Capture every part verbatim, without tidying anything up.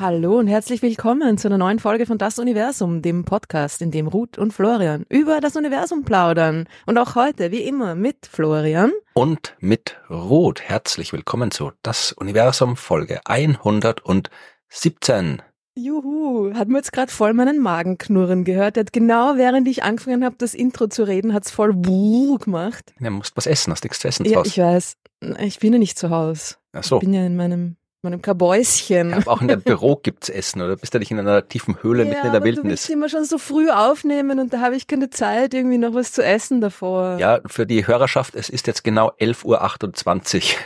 Hallo und herzlich willkommen zu einer neuen Folge von Das Universum, dem Podcast, in dem Ruth und Florian über das Universum plaudern. Und auch heute, wie immer, mit Florian. Und mit Ruth. Herzlich willkommen zu Das Universum, Folge hundertsiebzehn. Juhu, hat mir jetzt gerade voll meinen Magen knurren gehört. Der hat genau während ich angefangen habe, das Intro zu reden, hat's voll buh gemacht. Ja, musst was essen, hast nichts zu essen zu Ja, Hause. ich weiß. Ich bin ja nicht zu Hause. Ach so. Ich bin ja in meinem meinem Kabäuschen. Ja, aber auch in deinem Büro gibt's Essen, oder bist du nicht in einer tiefen Höhle ja, mitten in der aber Wildnis? Du willst immer schon so früh aufnehmen und da habe ich keine Zeit, irgendwie noch was zu essen davor. Ja, für die Hörerschaft, es ist jetzt genau elf Uhr achtundzwanzig.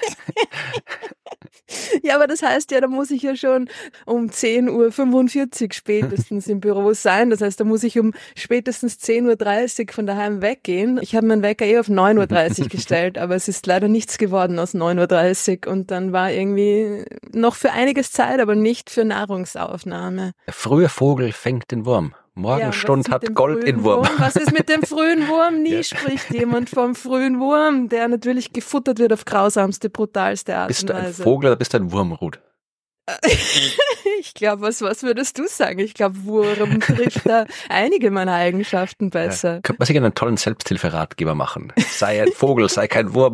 Ja, aber das heißt ja, da muss ich ja schon um zehn Uhr fünfundvierzig spätestens im Büro sein. Das heißt, da muss ich um spätestens zehn Uhr dreißig von daheim weggehen. Ich habe meinen Wecker eh auf neun Uhr dreißig gestellt, aber es ist leider nichts geworden aus neun Uhr dreißig und dann war irgendwie noch für einiges Zeit, aber nicht für Nahrungsaufnahme. Der frühe Vogel fängt den Wurm. Morgenstund ja, hat Gold in Wurm. Wurm. Was ist mit dem frühen Wurm? Nie Ja. spricht jemand vom frühen Wurm, der natürlich gefuttert wird auf grausamste, brutalste Art Bist und du ein Weise. Vogel oder bist du ein Wurm, Ruth? Ich glaube, was, was würdest du sagen? Ich glaube, Wurm trifft da einige meiner Eigenschaften besser. Ja, könnte man sich einen tollen Selbsthilferatgeber machen. Sei ein Vogel, sei kein Wurm.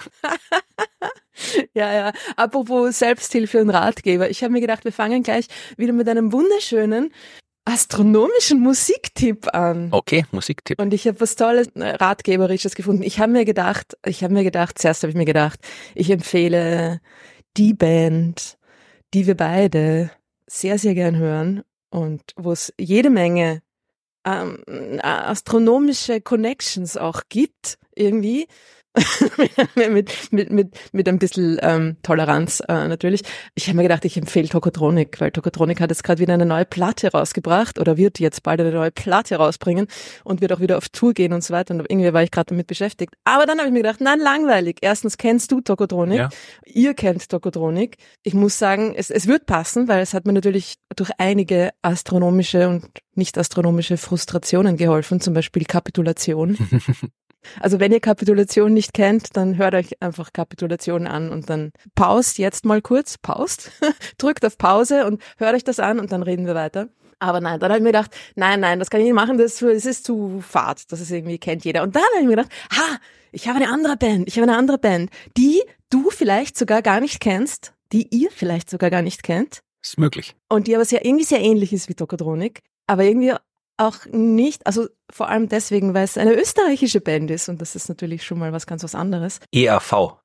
Ja, ja. Apropos Selbsthilfe und Ratgeber. Ich habe mir gedacht, wir fangen gleich wieder mit einem wunderschönen astronomischen Musiktipp an. Okay, Musiktipp. Und ich habe was Tolles, äh, Ratgeberisches gefunden. Ich habe mir gedacht, ich habe mir gedacht, zuerst habe ich mir gedacht, ich empfehle die Band, die wir beide sehr, sehr gern hören und wo es jede Menge ähm, astronomische Connections auch gibt, irgendwie. mit, mit, mit, mit ein bisschen ähm, Toleranz äh, natürlich. Ich habe mir gedacht, ich empfehle Tokotronic, weil Tokotronic hat jetzt gerade wieder eine neue Platte rausgebracht oder wird jetzt bald eine neue Platte rausbringen und wird auch wieder auf Tour gehen und so weiter. Und irgendwie war ich gerade damit beschäftigt. Aber dann habe ich mir gedacht, nein, langweilig. Erstens kennst du Tokotronic, ja. Ihr kennt Tokotronic. Ich muss sagen, es, es wird passen, weil es hat mir natürlich durch einige astronomische und nicht astronomische Frustrationen geholfen, zum Beispiel Kapitulation. Also wenn ihr Kapitulation nicht kennt, dann hört euch einfach Kapitulation an und dann paust jetzt mal kurz, paust, drückt auf Pause und hört euch das an und dann reden wir weiter. Aber nein, dann habe ich mir gedacht, nein, nein, das kann ich nicht machen, das, das ist zu fad, das ist irgendwie, kennt jeder. Und dann habe ich mir gedacht, ha, ich habe eine andere Band, ich habe eine andere Band, die du vielleicht sogar gar nicht kennst, die ihr vielleicht sogar gar nicht kennt. Ist möglich. Und die aber sehr, irgendwie sehr ähnlich ist wie Tokotronic, aber irgendwie auch nicht, also vor allem deswegen, weil es eine österreichische Band ist und das ist natürlich schon mal was ganz was anderes. E R V.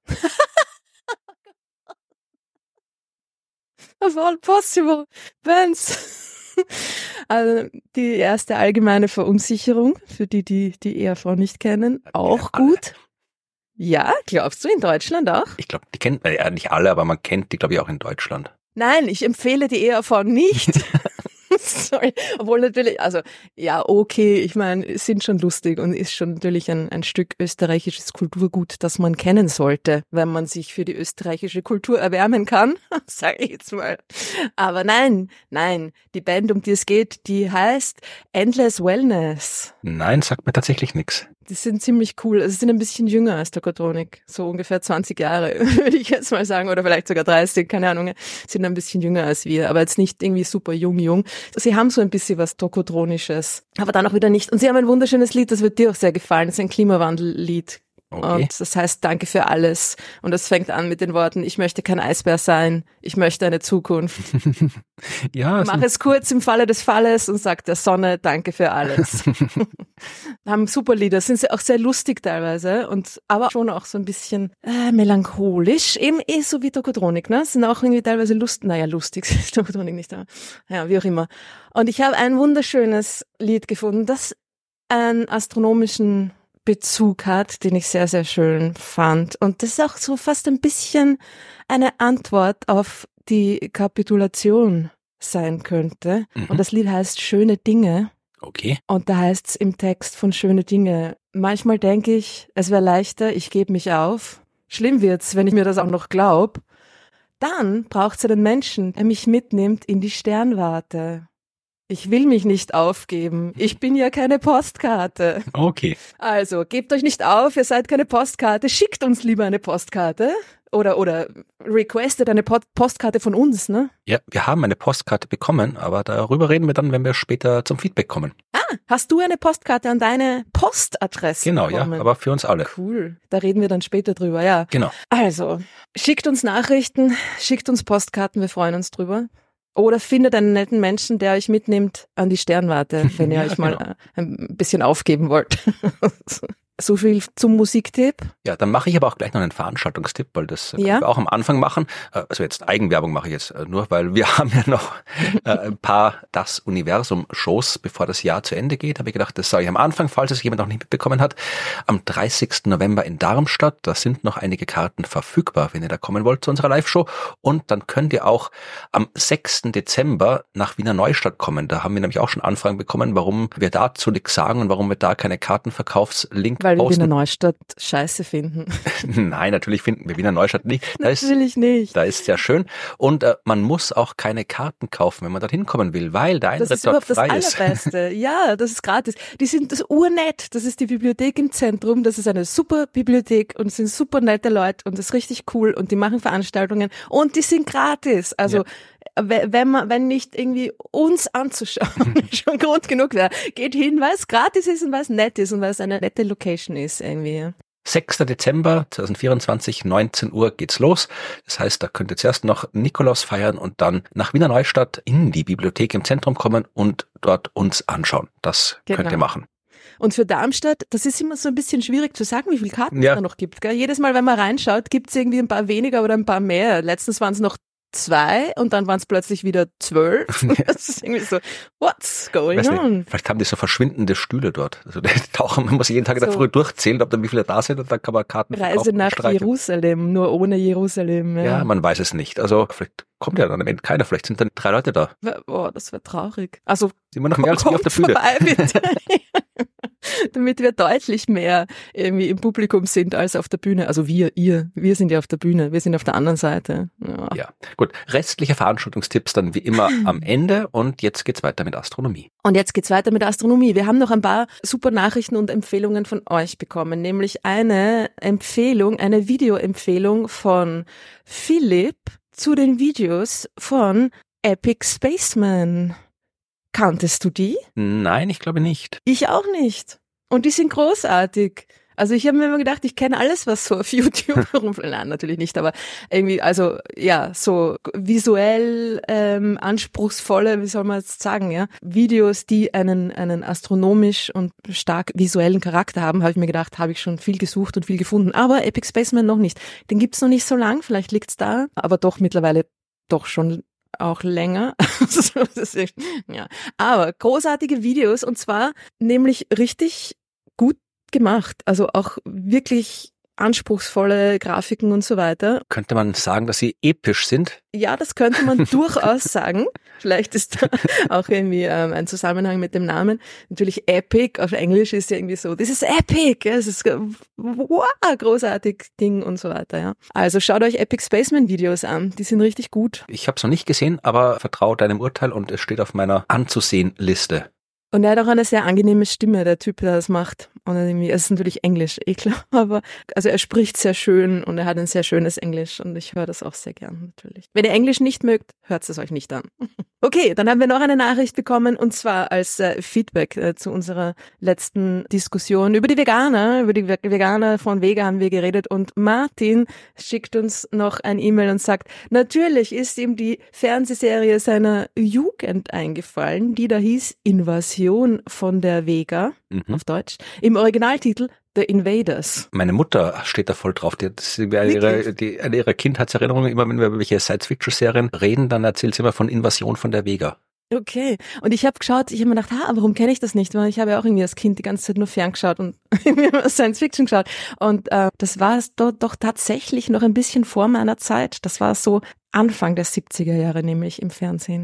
Of all possible bands. Also die erste allgemeine Verunsicherung, für die, die die E R V nicht kennen, auch alle. gut. Ja, glaubst du, in Deutschland auch? Ich glaube, die kennt man ja nicht alle, aber man kennt die, glaube ich, auch in Deutschland. Nein, ich empfehle die E R V nicht. Sorry, obwohl natürlich, also ja, okay, ich meine, es sind schon lustig und ist schon natürlich ein, ein Stück österreichisches Kulturgut, das man kennen sollte, wenn man sich für die österreichische Kultur erwärmen kann, sage ich jetzt mal. Aber nein, nein, die Band, um die es geht, die heißt Endless Wellness. Nein, sagt mir tatsächlich nichts. Die sind ziemlich cool, also sie sind ein bisschen jünger als Tokotronic, so ungefähr zwanzig Jahre, würde ich jetzt mal sagen, oder vielleicht sogar dreißig, keine Ahnung, sind ein bisschen jünger als wir, aber jetzt nicht irgendwie super jung, jung. Sie haben so ein bisschen was Tokotronisches, aber dann auch wieder nicht. Und sie haben ein wunderschönes Lied, das wird dir auch sehr gefallen, das ist ein Klimawandellied. Okay. Und das heißt, danke für alles. Und das fängt an mit den Worten, ich möchte kein Eisbär sein, ich möchte eine Zukunft. Ja, Mach es kurz im Falle des Falles und sag der Sonne, danke für alles. Haben super Lieder, sind sie auch sehr lustig teilweise, und aber schon auch so ein bisschen äh, melancholisch, eben eh so wie Tokotronic, ne? Sind auch irgendwie teilweise lustig, naja, lustig ist Tokotronic nicht, aber ja, wie auch immer. Und ich habe ein wunderschönes Lied gefunden, das einen astronomischen Bezug hat, den ich sehr, sehr schön fand. Und das ist auch so fast ein bisschen eine Antwort auf die Kapitulation sein könnte. Mhm. Und das Lied heißt Schöne Dinge. Okay. Und da heißt es im Text von Schöne Dinge, manchmal denke ich, es wäre leichter, ich gebe mich auf. Schlimm wird's, wenn ich mir das auch noch glaub. Dann braucht's einen Menschen, der mich mitnimmt in die Sternwarte. Ich will mich nicht aufgeben. Ich bin ja keine Postkarte. Okay. Also, gebt euch nicht auf, ihr seid keine Postkarte. Schickt uns lieber eine Postkarte. Oder, oder requestet eine Pod- Postkarte von uns, ne? Ja, wir haben eine Postkarte bekommen, aber darüber reden wir dann, wenn wir später zum Feedback kommen. Ah, hast du eine Postkarte an deine Postadresse Genau, bekommen? ja, aber für uns alle. Cool, da reden wir dann später drüber, ja. Genau. Also, schickt uns Nachrichten, schickt uns Postkarten, wir freuen uns drüber. Oder findet einen netten Menschen, der euch mitnimmt an die Sternwarte, wenn ihr Ja, euch mal genau. ein bisschen aufgeben wollt. So viel zum Musiktipp. Ja, dann mache ich aber auch gleich noch einen Veranstaltungstipp, weil das können Ja. wir auch am Anfang machen. Also jetzt Eigenwerbung mache ich jetzt nur, weil wir haben ja noch ein paar Das Universum-Shows, bevor das Jahr zu Ende geht. Habe ich gedacht, das sage ich am Anfang, falls es jemand noch nicht mitbekommen hat. Am dreißigsten November in Darmstadt, da sind noch einige Karten verfügbar, wenn ihr da kommen wollt zu unserer Live-Show. Und dann könnt ihr auch am sechsten Dezember nach Wiener Neustadt kommen. Da haben wir nämlich auch schon Anfragen bekommen, warum wir dazu nichts sagen und warum wir da keine Kartenverkaufslink Weil wir posten. Wiener Neustadt scheiße finden. Nein, natürlich finden wir Wiener Neustadt nicht. Da ist, Natürlich nicht. da ist sehr schön. Und äh, man muss auch keine Karten kaufen, wenn man dorthin kommen will, weil der Das Eintritt ist dort überhaupt das frei ist. Allerbeste. Ja, das ist gratis. Die sind das urnett. Das ist die Bibliothek im Zentrum. Das ist eine super Bibliothek und es sind super nette Leute und das ist richtig cool und die machen Veranstaltungen und die sind gratis. Also w- wenn man, wenn nicht irgendwie uns anzuschauen schon Grund genug wäre, geht hin, weil es gratis ist und weil es nett ist und weil es eine nette Location ist irgendwie. sechster Dezember zweitausendvierundzwanzig, neunzehn Uhr geht's los. Das heißt, da könnt ihr zuerst noch Nikolaus feiern und dann nach Wiener Neustadt in die Bibliothek im Zentrum kommen und dort uns anschauen. Das Genau. könnt ihr machen. Und für Darmstadt, das ist immer so ein bisschen schwierig zu sagen, wie viele Karten Ja. es da noch gibt. Gell? Jedes Mal, wenn man reinschaut, gibt es irgendwie ein paar weniger oder ein paar mehr. Letztens waren es noch zwei und dann waren es plötzlich wieder zwölf. Das ist irgendwie so, what's going Weiß on? nicht, vielleicht haben die so verschwindende Stühle dort. Also die tauchen, man muss jeden Tag in der So. Früh durchzählen, ob da wie viele da sind und dann kann man Karten Reise verkaufen und nach streichen. Jerusalem, nur ohne Jerusalem. Ja, Ja, man weiß es nicht. Also vielleicht kommt ja dann am Ende keiner, vielleicht sind dann drei Leute da. Boah, das wäre traurig. Also Sind wir noch mehr als wir auf der kommt Bühne. vorbei, bitte. Damit wir deutlich mehr irgendwie im Publikum sind als auf der Bühne. Also wir, ihr, wir sind ja auf der Bühne, wir sind auf der anderen Seite. Ja. Ja, gut. Restliche Veranstaltungstipps dann wie immer am Ende und jetzt geht's weiter mit Astronomie. Und jetzt geht's weiter mit Astronomie. Wir haben noch ein paar super Nachrichten und Empfehlungen von euch bekommen, nämlich eine Empfehlung, eine Videoempfehlung von Philipp zu den Videos von Epic Spaceman. Kanntest du die? Nein, ich glaube nicht. Ich auch nicht. Und die sind großartig. Also ich habe mir immer gedacht, ich kenne alles, was so auf YouTube rumfällt. Nein, natürlich nicht, aber irgendwie, also ja, so visuell ähm, anspruchsvolle, wie soll man jetzt sagen, ja, Videos, die einen einen astronomisch und stark visuellen Charakter haben, habe ich mir gedacht, habe ich schon viel gesucht und viel gefunden. Aber Epic Spaceman noch nicht. Den gibt's noch nicht so lang, vielleicht liegt's da, aber doch mittlerweile doch schon auch länger. Das ist, ja. Aber großartige Videos und zwar nämlich richtig gut gemacht. Also auch wirklich anspruchsvolle Grafiken und so weiter. Könnte man sagen, dass sie episch sind? Ja, das könnte man durchaus sagen. Vielleicht ist da auch irgendwie ähm, ein Zusammenhang mit dem Namen. Natürlich Epic auf Englisch ist ja irgendwie so, this is epic, es ist wow, großartig Ding und so weiter. Ja. Also schaut euch Epic Spaceman Videos an, die sind richtig gut. Ich habe es noch nicht gesehen, aber vertraue deinem Urteil und es steht auf meiner Anzusehen-Liste. Und er hat auch eine sehr angenehme Stimme, der Typ, der das macht. Und er irgendwie, es ist natürlich Englisch, eh klar, aber also er spricht sehr schön und er hat ein sehr schönes Englisch und ich höre das auch sehr gern natürlich. Wenn ihr Englisch nicht mögt, hört es euch nicht an. Okay, dann haben wir noch eine Nachricht bekommen und zwar als äh, Feedback äh, zu unserer letzten Diskussion über die Veganer. Über die Veganer von Vega haben wir geredet und Martin schickt uns noch ein E-Mail und sagt, natürlich ist ihm die Fernsehserie seiner Jugend eingefallen, die da hieß Invasion von der Vega, Mhm. auf Deutsch, im Originaltitel The Invaders. Meine Mutter steht da voll drauf. Die hat das ist eine ihrer, die, eine ihrer Kindheitserinnerungen, immer wenn wir über welche Science-Fiction-Serien reden, dann erzählt sie immer von Invasion von der Vega. Okay, und ich habe geschaut, ich habe mir gedacht, ha, warum kenne ich das nicht? Weil ich habe ja auch irgendwie als Kind die ganze Zeit nur ferngeschaut und Science Fiction geschaut. Und äh, das war es doch, doch tatsächlich noch ein bisschen vor meiner Zeit. Das war so Anfang der siebziger Jahre nämlich im Fernsehen.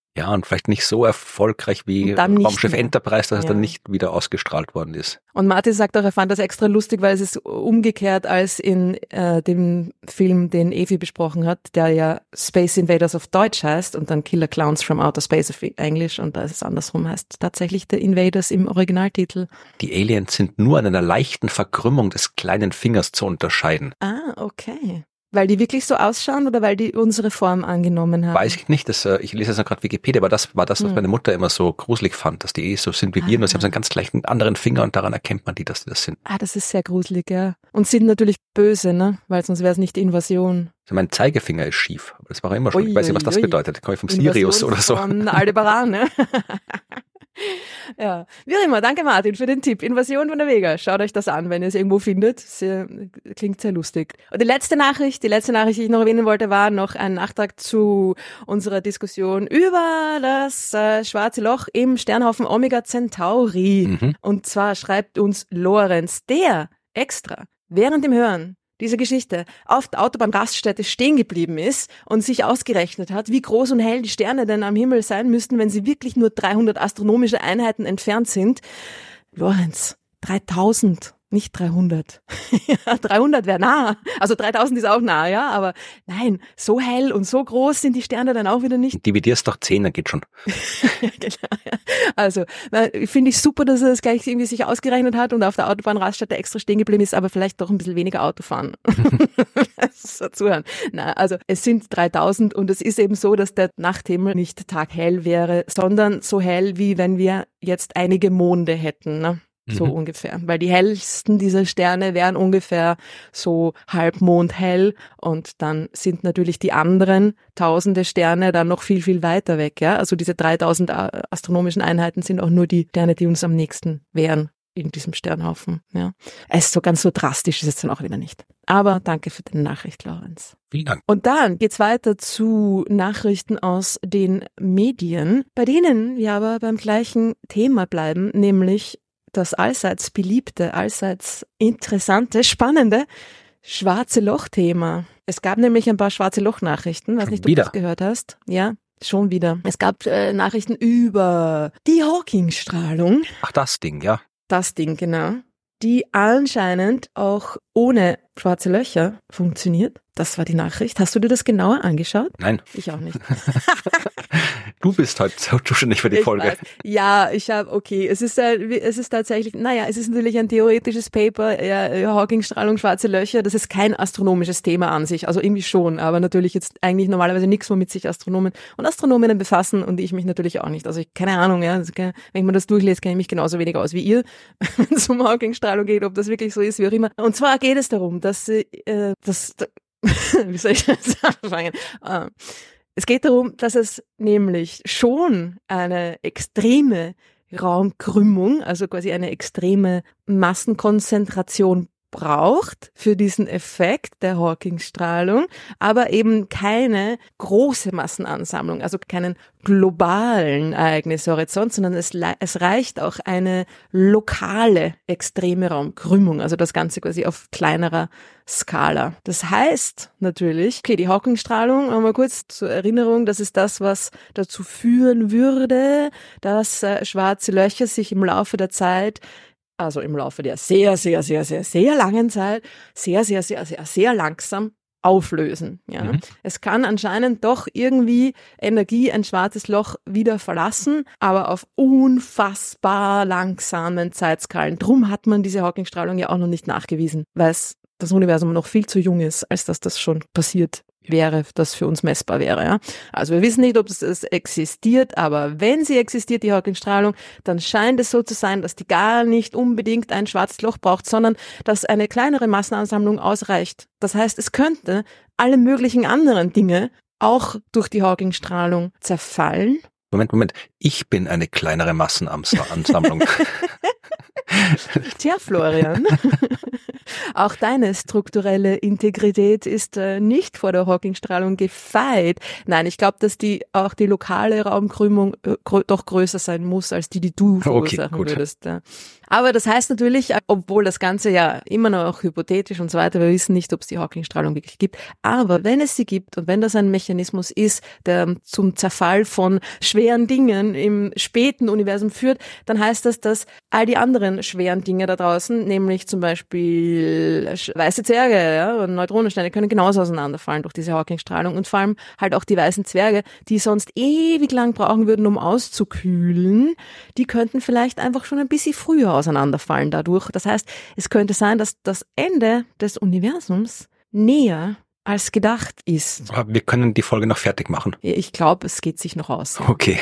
Ja, und vielleicht nicht so erfolgreich wie Raumschiff Enterprise, dass ja. es dann nicht wieder ausgestrahlt worden ist. Und Martin sagt auch, er fand das extra lustig, weil es ist umgekehrt als in äh, dem Film, den Evi besprochen hat, der ja Space Invaders auf Deutsch heißt und dann Killer Clowns from Outer Space auf Englisch, und da ist es andersrum, heißt tatsächlich The Invaders im Originaltitel. Die Aliens sind nur an einer leichten Verkrümmung des kleinen Fingers zu unterscheiden. Ah, okay. Weil die wirklich so ausschauen oder weil die unsere Form angenommen haben? Weiß ich nicht. Das, ich lese jetzt noch gerade Wikipedia, aber das war das, was hm. meine Mutter immer so gruselig fand, dass die eh so sind wie wir. Ah. Und sie haben so einen ganz gleichen anderen Finger und daran erkennt man die, dass die das sind. Ah, das ist sehr gruselig, ja. Und sind natürlich böse, ne? Weil sonst wäre es nicht Invasion. Also mein Zeigefinger ist schief. Aber das war immer schon. Ui, ich weiß nicht, was das ui. bedeutet. Komme ich vom Sirius oder so. Von Aldebaran, ne? Ja, wie auch immer, danke Martin für den Tipp. Invasion von der Vega. Schaut euch das an, wenn ihr es irgendwo findet. Sehr, klingt sehr lustig. Und die letzte Nachricht, die letzte Nachricht, die ich noch erwähnen wollte, war noch ein Nachtrag zu unserer Diskussion über das äh, schwarze Loch im Sternhaufen Omega Centauri. Mhm. Und zwar schreibt uns Lorenz, der extra während dem Hören diese Geschichte auf der Autobahnraststätte stehen geblieben ist und sich ausgerechnet hat, wie groß und hell die Sterne denn am Himmel sein müssten, wenn sie wirklich nur dreihundert astronomische Einheiten entfernt sind. Lorenz, dreitausend, nicht dreihundert. Ja, dreihundert wäre nah. Also dreitausend ist auch nah, ja, aber nein, so hell und so groß sind die Sterne dann auch wieder nicht. Dividierst doch zehn, dann geht schon. Ja, genau, ja. Also, finde ich super, dass er das gleich irgendwie sich ausgerechnet hat und auf der Autobahnraststätte extra stehen geblieben ist, aber vielleicht doch ein bisschen weniger Auto fahren. So zuhören. Na, also, es sind dreitausend und es ist eben so, dass der Nachthimmel nicht taghell wäre, sondern so hell, wie wenn wir jetzt einige Monde hätten, ne? So mhm. ungefähr, weil die hellsten dieser Sterne wären ungefähr so halbmondhell und dann sind natürlich die anderen tausende Sterne dann noch viel, viel weiter weg, ja. Also diese dreitausend astronomischen Einheiten sind auch nur die Sterne, die uns am nächsten wären in diesem Sternhaufen, ja. Es ist so ganz so drastisch ist es dann auch wieder nicht. Aber danke für deine Nachricht, Lorenz. Vielen Dank. Und dann geht's weiter zu Nachrichten aus den Medien, bei denen wir aber beim gleichen Thema bleiben, nämlich das allseits beliebte, allseits interessante, spannende schwarze Loch-Thema. Es gab nämlich ein paar schwarze Loch-Nachrichten, weiß nicht, ob du das gehört hast. Ja, schon wieder. Es gab äh, Nachrichten über die Hawking-Strahlung. Ach, das Ding, ja. Das Ding, genau. Die anscheinend auch ohne schwarze Löcher funktioniert. Das war die Nachricht. Hast du dir das genauer angeschaut? Nein. Ich auch nicht. Du bist heute zuständig für die ich Folge. Weiß. Ja, ich habe, okay, es ist äh, es ist tatsächlich, naja, es ist natürlich ein theoretisches Paper, ja, Hawking-Strahlung, schwarze Löcher, das ist kein astronomisches Thema an sich, also irgendwie schon, aber natürlich jetzt eigentlich normalerweise nichts, womit sich Astronomen und Astronominnen befassen und ich mich natürlich auch nicht. Also ich, keine Ahnung, ja, also, wenn ich mir das durchlese, kenne ich mich genauso wenig aus wie ihr, wenn es um Hawking-Strahlung geht, ob das wirklich so ist, wie auch immer. Und zwar geht es darum, dass äh, das wie soll ich das anfangen? Es geht darum, dass es nämlich schon eine extreme Raumkrümmung, also quasi eine extreme Massenkonzentration braucht für diesen Effekt der Hawking-Strahlung, aber eben keine große Massenansammlung, also keinen globalen Ereignishorizont, sondern es, es reicht auch eine lokale extreme Raumkrümmung, also das Ganze quasi auf kleinerer Skala. Das heißt natürlich, okay, die Hawking-Strahlung, nochmal kurz zur Erinnerung, das ist das, was dazu führen würde, dass äh, schwarze Löcher sich im Laufe der Zeit also im Laufe der sehr, sehr, sehr, sehr, sehr langen Zeit, sehr, sehr, sehr, sehr, sehr langsam auflösen. Ja. Mhm. Es kann anscheinend doch irgendwie Energie ein schwarzes Loch wieder verlassen, aber auf unfassbar langsamen Zeitskalen. Drum hat man diese Hawking-Strahlung ja auch noch nicht nachgewiesen, weil es das Universum noch viel zu jung ist, als dass das schon passiert wäre, das für uns messbar wäre. Ja? Also wir wissen nicht, ob es, es existiert, aber wenn sie existiert, die Hawking-Strahlung, dann scheint es so zu sein, dass die gar nicht unbedingt ein schwarzes Loch braucht, sondern dass eine kleinere Massenansammlung ausreicht. Das heißt, es könnte alle möglichen anderen Dinge auch durch die Hawking-Strahlung zerfallen. Moment, Moment. Ich bin eine kleinere Massenansammlung. Tja, Florian, auch deine strukturelle Integrität ist äh, nicht vor der Hawking-Strahlung gefeit. Nein, ich glaube, dass die auch die lokale Raumkrümmung äh, grö- doch größer sein muss, als die, die du verursachen Okay, würdest. Ja. Aber das heißt natürlich, obwohl das Ganze ja immer noch hypothetisch und so weiter, wir wissen nicht, ob es die Hawking-Strahlung wirklich gibt, aber wenn es sie gibt und wenn das ein Mechanismus ist, der zum Zerfall von schweren Dingen im späten Universum führt, dann heißt das, dass all die anderen schweren Dinge da draußen, nämlich zum Beispiel weiße Zwerge, ja, und Neutronensterne, können genauso auseinanderfallen durch diese Hawking-Strahlung und vor allem halt auch die weißen Zwerge, die sonst ewig lang brauchen würden, um auszukühlen, die könnten vielleicht einfach schon ein bisschen früher auseinanderfallen dadurch. Das heißt, es könnte sein, dass das Ende des Universums näher als gedacht ist. Aber wir können die Folge noch fertig machen. Ich glaube, es geht sich noch aus. Ja. Okay.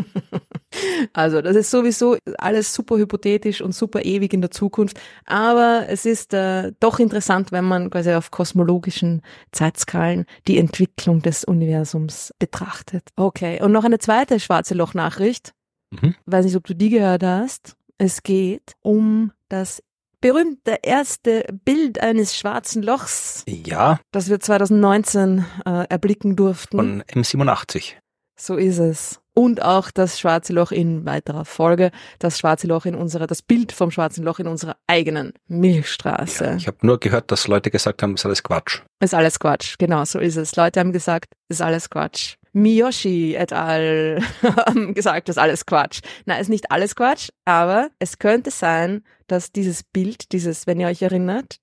Also das ist sowieso alles super hypothetisch und super ewig in der Zukunft, aber es ist äh, doch interessant, wenn man quasi auf kosmologischen Zeitskalen die Entwicklung des Universums betrachtet. Okay, und noch eine zweite schwarze Loch-Nachricht. Mhm. Weiß nicht, ob du die gehört hast. Es geht um das berühmte erste Bild eines schwarzen Lochs, Ja, das wir zwanzig neunzehn äh, erblicken durften. von M siebenundachtzig. So ist es. Und auch das schwarze Loch in weiterer Folge, das schwarze Loch in unserer, das Bild vom schwarzen Loch in unserer eigenen Milchstraße. Ja, ich habe nur gehört, dass Leute gesagt haben, das ist alles Quatsch. Ist alles Quatsch, genau, so ist es. Leute haben gesagt, ist alles Quatsch. Miyoshi et al. Haben gesagt, das ist alles Quatsch. Na, ist nicht alles Quatsch, aber es könnte sein, dass dieses Bild, dieses, wenn ihr euch erinnert,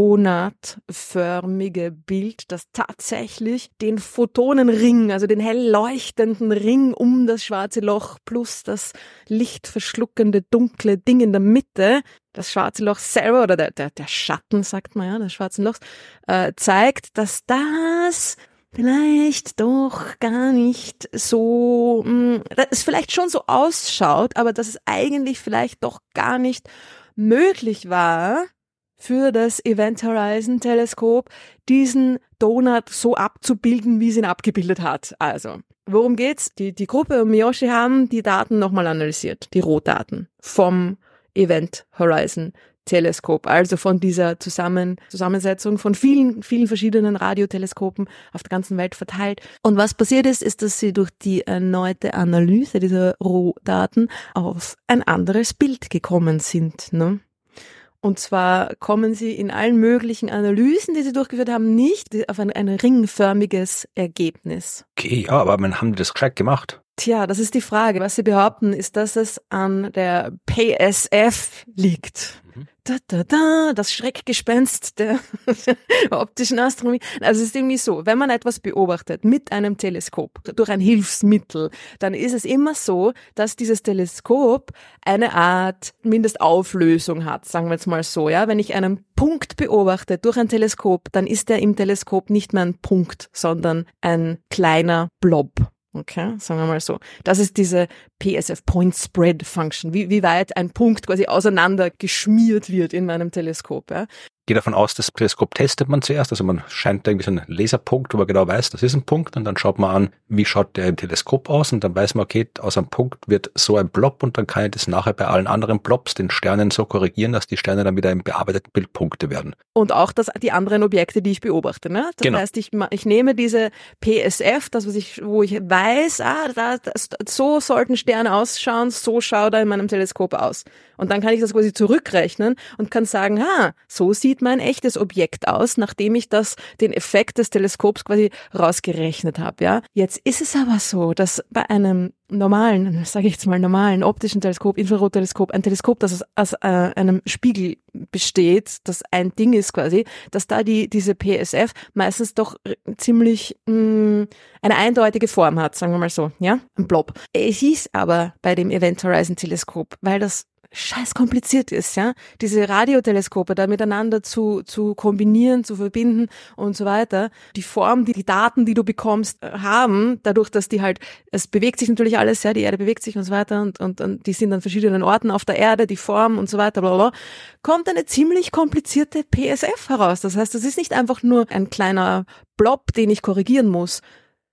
donutförmige Bild, das tatsächlich den Photonenring, also den hell leuchtenden Ring um das schwarze Loch plus das lichtverschluckende dunkle Ding in der Mitte, das schwarze Loch selber oder der, der, der Schatten, sagt man ja, des schwarzen Lochs, äh, zeigt, dass das vielleicht doch gar nicht so, mh, dass es vielleicht schon so ausschaut, aber dass es eigentlich vielleicht doch gar nicht möglich war, für das Event Horizon Teleskop diesen Donut so abzubilden, wie sie ihn abgebildet hat. Also, worum geht's? Die, die Gruppe um Miyoshi haben die Daten nochmal analysiert, die Rohdaten vom Event Horizon Teleskop, also von dieser Zusammen Zusammensetzung von vielen, vielen verschiedenen Radioteleskopen auf der ganzen Welt verteilt. Und was passiert ist, ist, dass sie durch die erneute Analyse dieser Rohdaten auf ein anderes Bild gekommen sind, ne? Und zwar kommen sie in allen möglichen Analysen, die sie durchgeführt haben, nicht auf ein, ein ringförmiges Ergebnis. Okay, ja, aber man haben die das gescheit gemacht. Tja, das ist die Frage. Was sie behaupten, ist, dass es an der P S F liegt. Mhm. Da, da, da, das Schreckgespenst der, der optischen Astronomie. Also es ist irgendwie so, wenn man etwas beobachtet mit einem Teleskop, durch ein Hilfsmittel, dann ist es immer so, dass dieses Teleskop eine Art Mindestauflösung hat, sagen wir jetzt mal so. Ja, wenn ich einen Punkt beobachte durch ein Teleskop, dann ist der im Teleskop nicht mehr ein Punkt, sondern ein kleiner Blob. Okay, sagen wir mal so. Das ist diese P S F, Point Spread Function, wie, wie weit ein Punkt quasi auseinander geschmiert wird in meinem Teleskop. Ja. Ich gehe davon aus, das Teleskop testet man zuerst, also man scheint irgendwie so einen Laserpunkt, wo man genau weiß, das ist ein Punkt, und dann schaut man an, wie schaut der im Teleskop aus, und dann weiß man, okay, aus einem Punkt wird so ein Blob, und dann kann ich das nachher bei allen anderen Blobs, den Sternen, so korrigieren, dass die Sterne dann wieder im bearbeiteten Bild Punkte werden. Und auch das, die anderen Objekte, die ich beobachte. Ne? Das genau. heißt, ich, ich nehme diese P S F, das was ich, wo ich weiß, ah, da, das, so sollten Sterne ausschauen, so schaut er in meinem Teleskop aus. Und dann kann ich das quasi zurückrechnen und kann sagen, ah, so sieht mein echtes Objekt aus, nachdem ich das, den Effekt des Teleskops quasi rausgerechnet habe. Ja, jetzt ist es aber so, dass bei einem normalen, sage ich jetzt mal normalen optischen Teleskop, Infrarotteleskop, ein Teleskop, das aus, aus äh, einem Spiegel besteht, das ein Ding ist quasi, dass da die diese P S F meistens doch ziemlich mh, eine eindeutige Form hat, sagen wir mal so, ja, ein Blob. Es hieß aber bei dem Event Horizon Teleskop, weil das scheiß kompliziert ist, ja, diese Radioteleskope da miteinander zu zu kombinieren, zu verbinden und so weiter. Die Form, die die Daten, die du bekommst, haben, dadurch, dass die halt, es bewegt sich natürlich alles, ja, die Erde bewegt sich und so weiter und und, und die sind an verschiedenen Orten auf der Erde, die Form und so weiter, bla bla, kommt eine ziemlich komplizierte P S F heraus. Das heißt, das ist nicht einfach nur ein kleiner Blob, den ich korrigieren muss,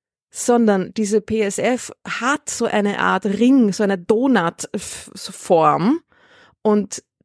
sondern diese P S F hat so eine Art Ring, so eine Donut-Form. Und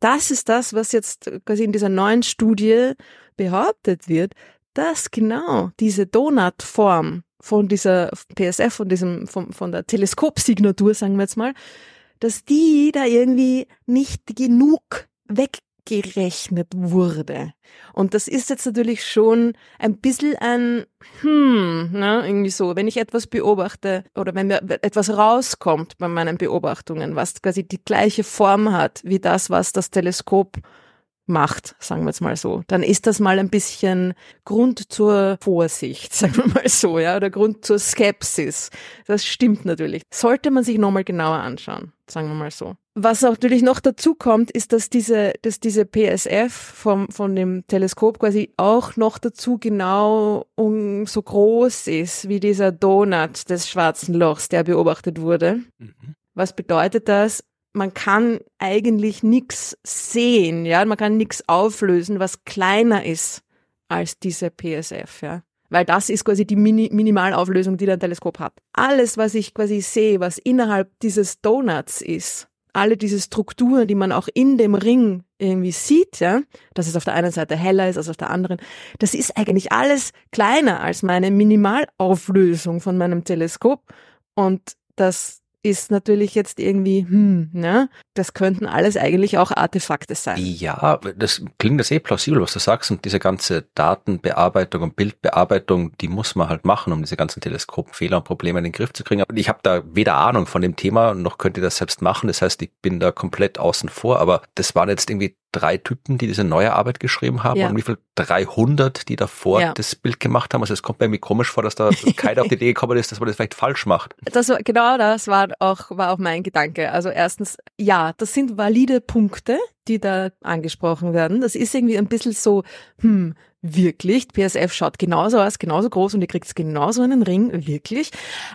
das ist das, was jetzt quasi in dieser neuen Studie behauptet wird, dass genau diese Donutform von dieser P S F, von diesem, von, von der Teleskopsignatur, sagen wir jetzt mal, dass die da irgendwie nicht genug weggerechnet wurde. Und das ist jetzt natürlich schon ein bisschen ein, hm, ne, irgendwie so, wenn ich etwas beobachte oder wenn mir etwas rauskommt bei meinen Beobachtungen, was quasi die gleiche Form hat wie das, was das Teleskop macht, sagen wir jetzt mal so, dann ist das mal ein bisschen Grund zur Vorsicht, sagen wir mal so, ja, oder Grund zur Skepsis. Das stimmt natürlich. Sollte man sich nochmal genauer anschauen, sagen wir mal so. Was auch natürlich noch dazu kommt, ist, dass diese, dass diese P S F vom, von dem Teleskop quasi auch noch dazu genau um, so groß ist wie dieser Donut des Schwarzen Lochs, der beobachtet wurde. Mhm. Was bedeutet das? Man kann eigentlich nichts sehen, ja, man kann nichts auflösen, was kleiner ist als diese P S F, ja. Weil das ist quasi die Mini- Minimalauflösung, die ein Teleskop hat. Alles, was ich quasi sehe, was innerhalb dieses Donuts ist, alle diese Strukturen, die man auch in dem Ring irgendwie sieht, ja, dass es auf der einen Seite heller ist als auf der anderen, das ist eigentlich alles kleiner als meine Minimalauflösung von meinem Teleskop. Und das ist natürlich jetzt irgendwie, hm, ne, das könnten alles eigentlich auch Artefakte sein. Ja, das klingt das eh plausibel, was du sagst, und diese ganze Datenbearbeitung und Bildbearbeitung, die muss man halt machen, um diese ganzen Teleskopfehler und Probleme in den Griff zu kriegen. Aber ich habe da weder Ahnung von dem Thema, noch könnt ihr das selbst machen, das heißt, ich bin da komplett außen vor, aber das waren jetzt irgendwie drei Typen, die diese neue Arbeit geschrieben haben, ja. Und wie viel? dreihundert, die davor ja. das Bild gemacht haben. Also es kommt mir irgendwie komisch vor, dass da keiner auf die Idee gekommen ist, dass man das vielleicht falsch macht. Das war, genau das war auch, war auch mein Gedanke. Also erstens, ja, das sind valide Punkte, die da angesprochen werden. Das ist irgendwie ein bisschen so, hm, wirklich, P S F schaut genauso aus, genauso groß und ihr kriegt genauso einen Ring, wirklich.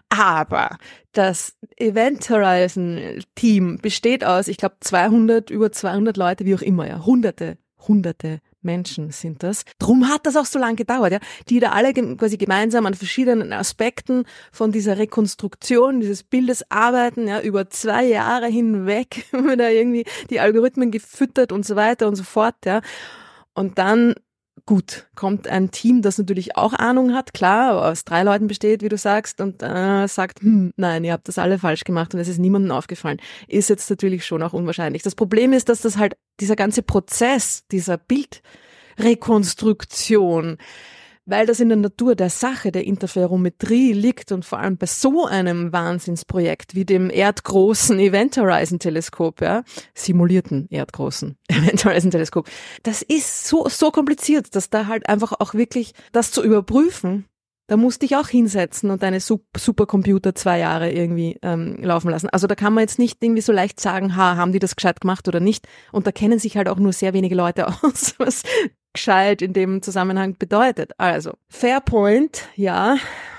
Aber das Event Horizon Team besteht aus, ich glaube, zweihundert, über zweihundert Leute, wie auch immer, ja, hunderte, hunderte Menschen sind das. Drum hat das auch so lange gedauert, ja, die da alle quasi gemeinsam an verschiedenen Aspekten von dieser Rekonstruktion dieses Bildes arbeiten, ja, über zwei Jahre hinweg, haben da irgendwie die Algorithmen gefüttert und so weiter und so fort, ja. Und dann gut, kommt ein Team, das natürlich auch Ahnung hat, klar, aus drei Leuten besteht, wie du sagst, und äh, sagt, hm, nein, ihr habt das alle falsch gemacht und es ist niemandem aufgefallen. Ist jetzt natürlich schon auch unwahrscheinlich. Das Problem ist, dass das halt, dieser ganze Prozess, dieser Bildrekonstruktion, weil das in der Natur der Sache der Interferometrie liegt und vor allem bei so einem Wahnsinnsprojekt wie dem erdgroßen Event Horizon Teleskop, ja, simulierten erdgroßen Event Horizon Teleskop, das ist so, so kompliziert, dass da halt einfach auch wirklich das zu überprüfen, da musste ich auch hinsetzen und eine Supercomputer zwei Jahre irgendwie ähm, laufen lassen. Also da kann man jetzt nicht irgendwie so leicht sagen, ha, haben die das gescheit gemacht oder nicht? Und da kennen sich halt auch nur sehr wenige Leute aus, was gescheit in dem Zusammenhang bedeutet. Also, fair point, ja,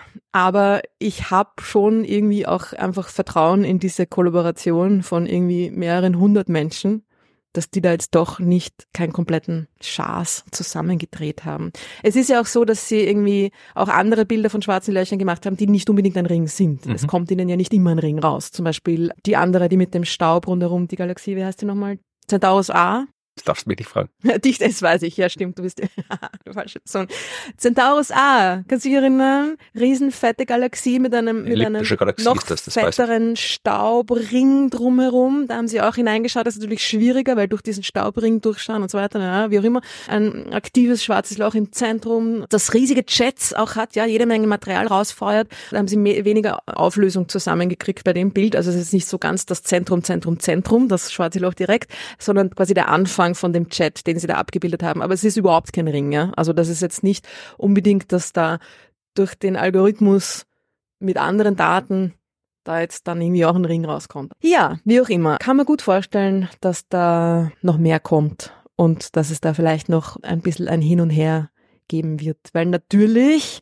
aber ich habe schon irgendwie auch einfach Vertrauen in diese Kollaboration von irgendwie mehreren hundert Menschen, dass die da jetzt doch nicht keinen kompletten Schaß zusammengedreht haben. Es ist ja auch so, dass sie irgendwie auch andere Bilder von schwarzen Löchern gemacht haben, die nicht unbedingt ein Ring sind. Mhm. Es kommt ihnen ja nicht immer ein Ring raus. Zum Beispiel die andere, die mit dem Staub rundherum, die Galaxie, wie heißt die nochmal? Centaurus A. Das darfst du mich nicht fragen. Dich, das weiß ich, ja stimmt, du bist der falsche Sohn. Centaurus A, kannst du dich erinnern? Riesenfette Galaxie mit einem, mit einem noch das, das fetteren Staubring drumherum. Da haben sie auch hineingeschaut, das ist natürlich schwieriger, weil durch diesen Staubring durchschauen und so weiter, ja, wie auch immer. Ein aktives schwarzes Loch im Zentrum, das riesige Jets auch hat, ja, jede Menge Material rausfeuert. Da haben sie mehr, weniger Auflösung zusammengekriegt bei dem Bild. Also es ist nicht so ganz das Zentrum, Zentrum, Zentrum, das schwarze Loch direkt, sondern quasi der Anfang von dem Chat, den sie da abgebildet haben. Aber es ist überhaupt kein Ring, ja. Also das ist jetzt nicht unbedingt, dass da durch den Algorithmus mit anderen Daten da jetzt dann irgendwie auch ein Ring rauskommt. Ja, wie auch immer. Kann man gut vorstellen, dass da noch mehr kommt und dass es da vielleicht noch ein bisschen ein Hin und Her geben wird. Weil natürlich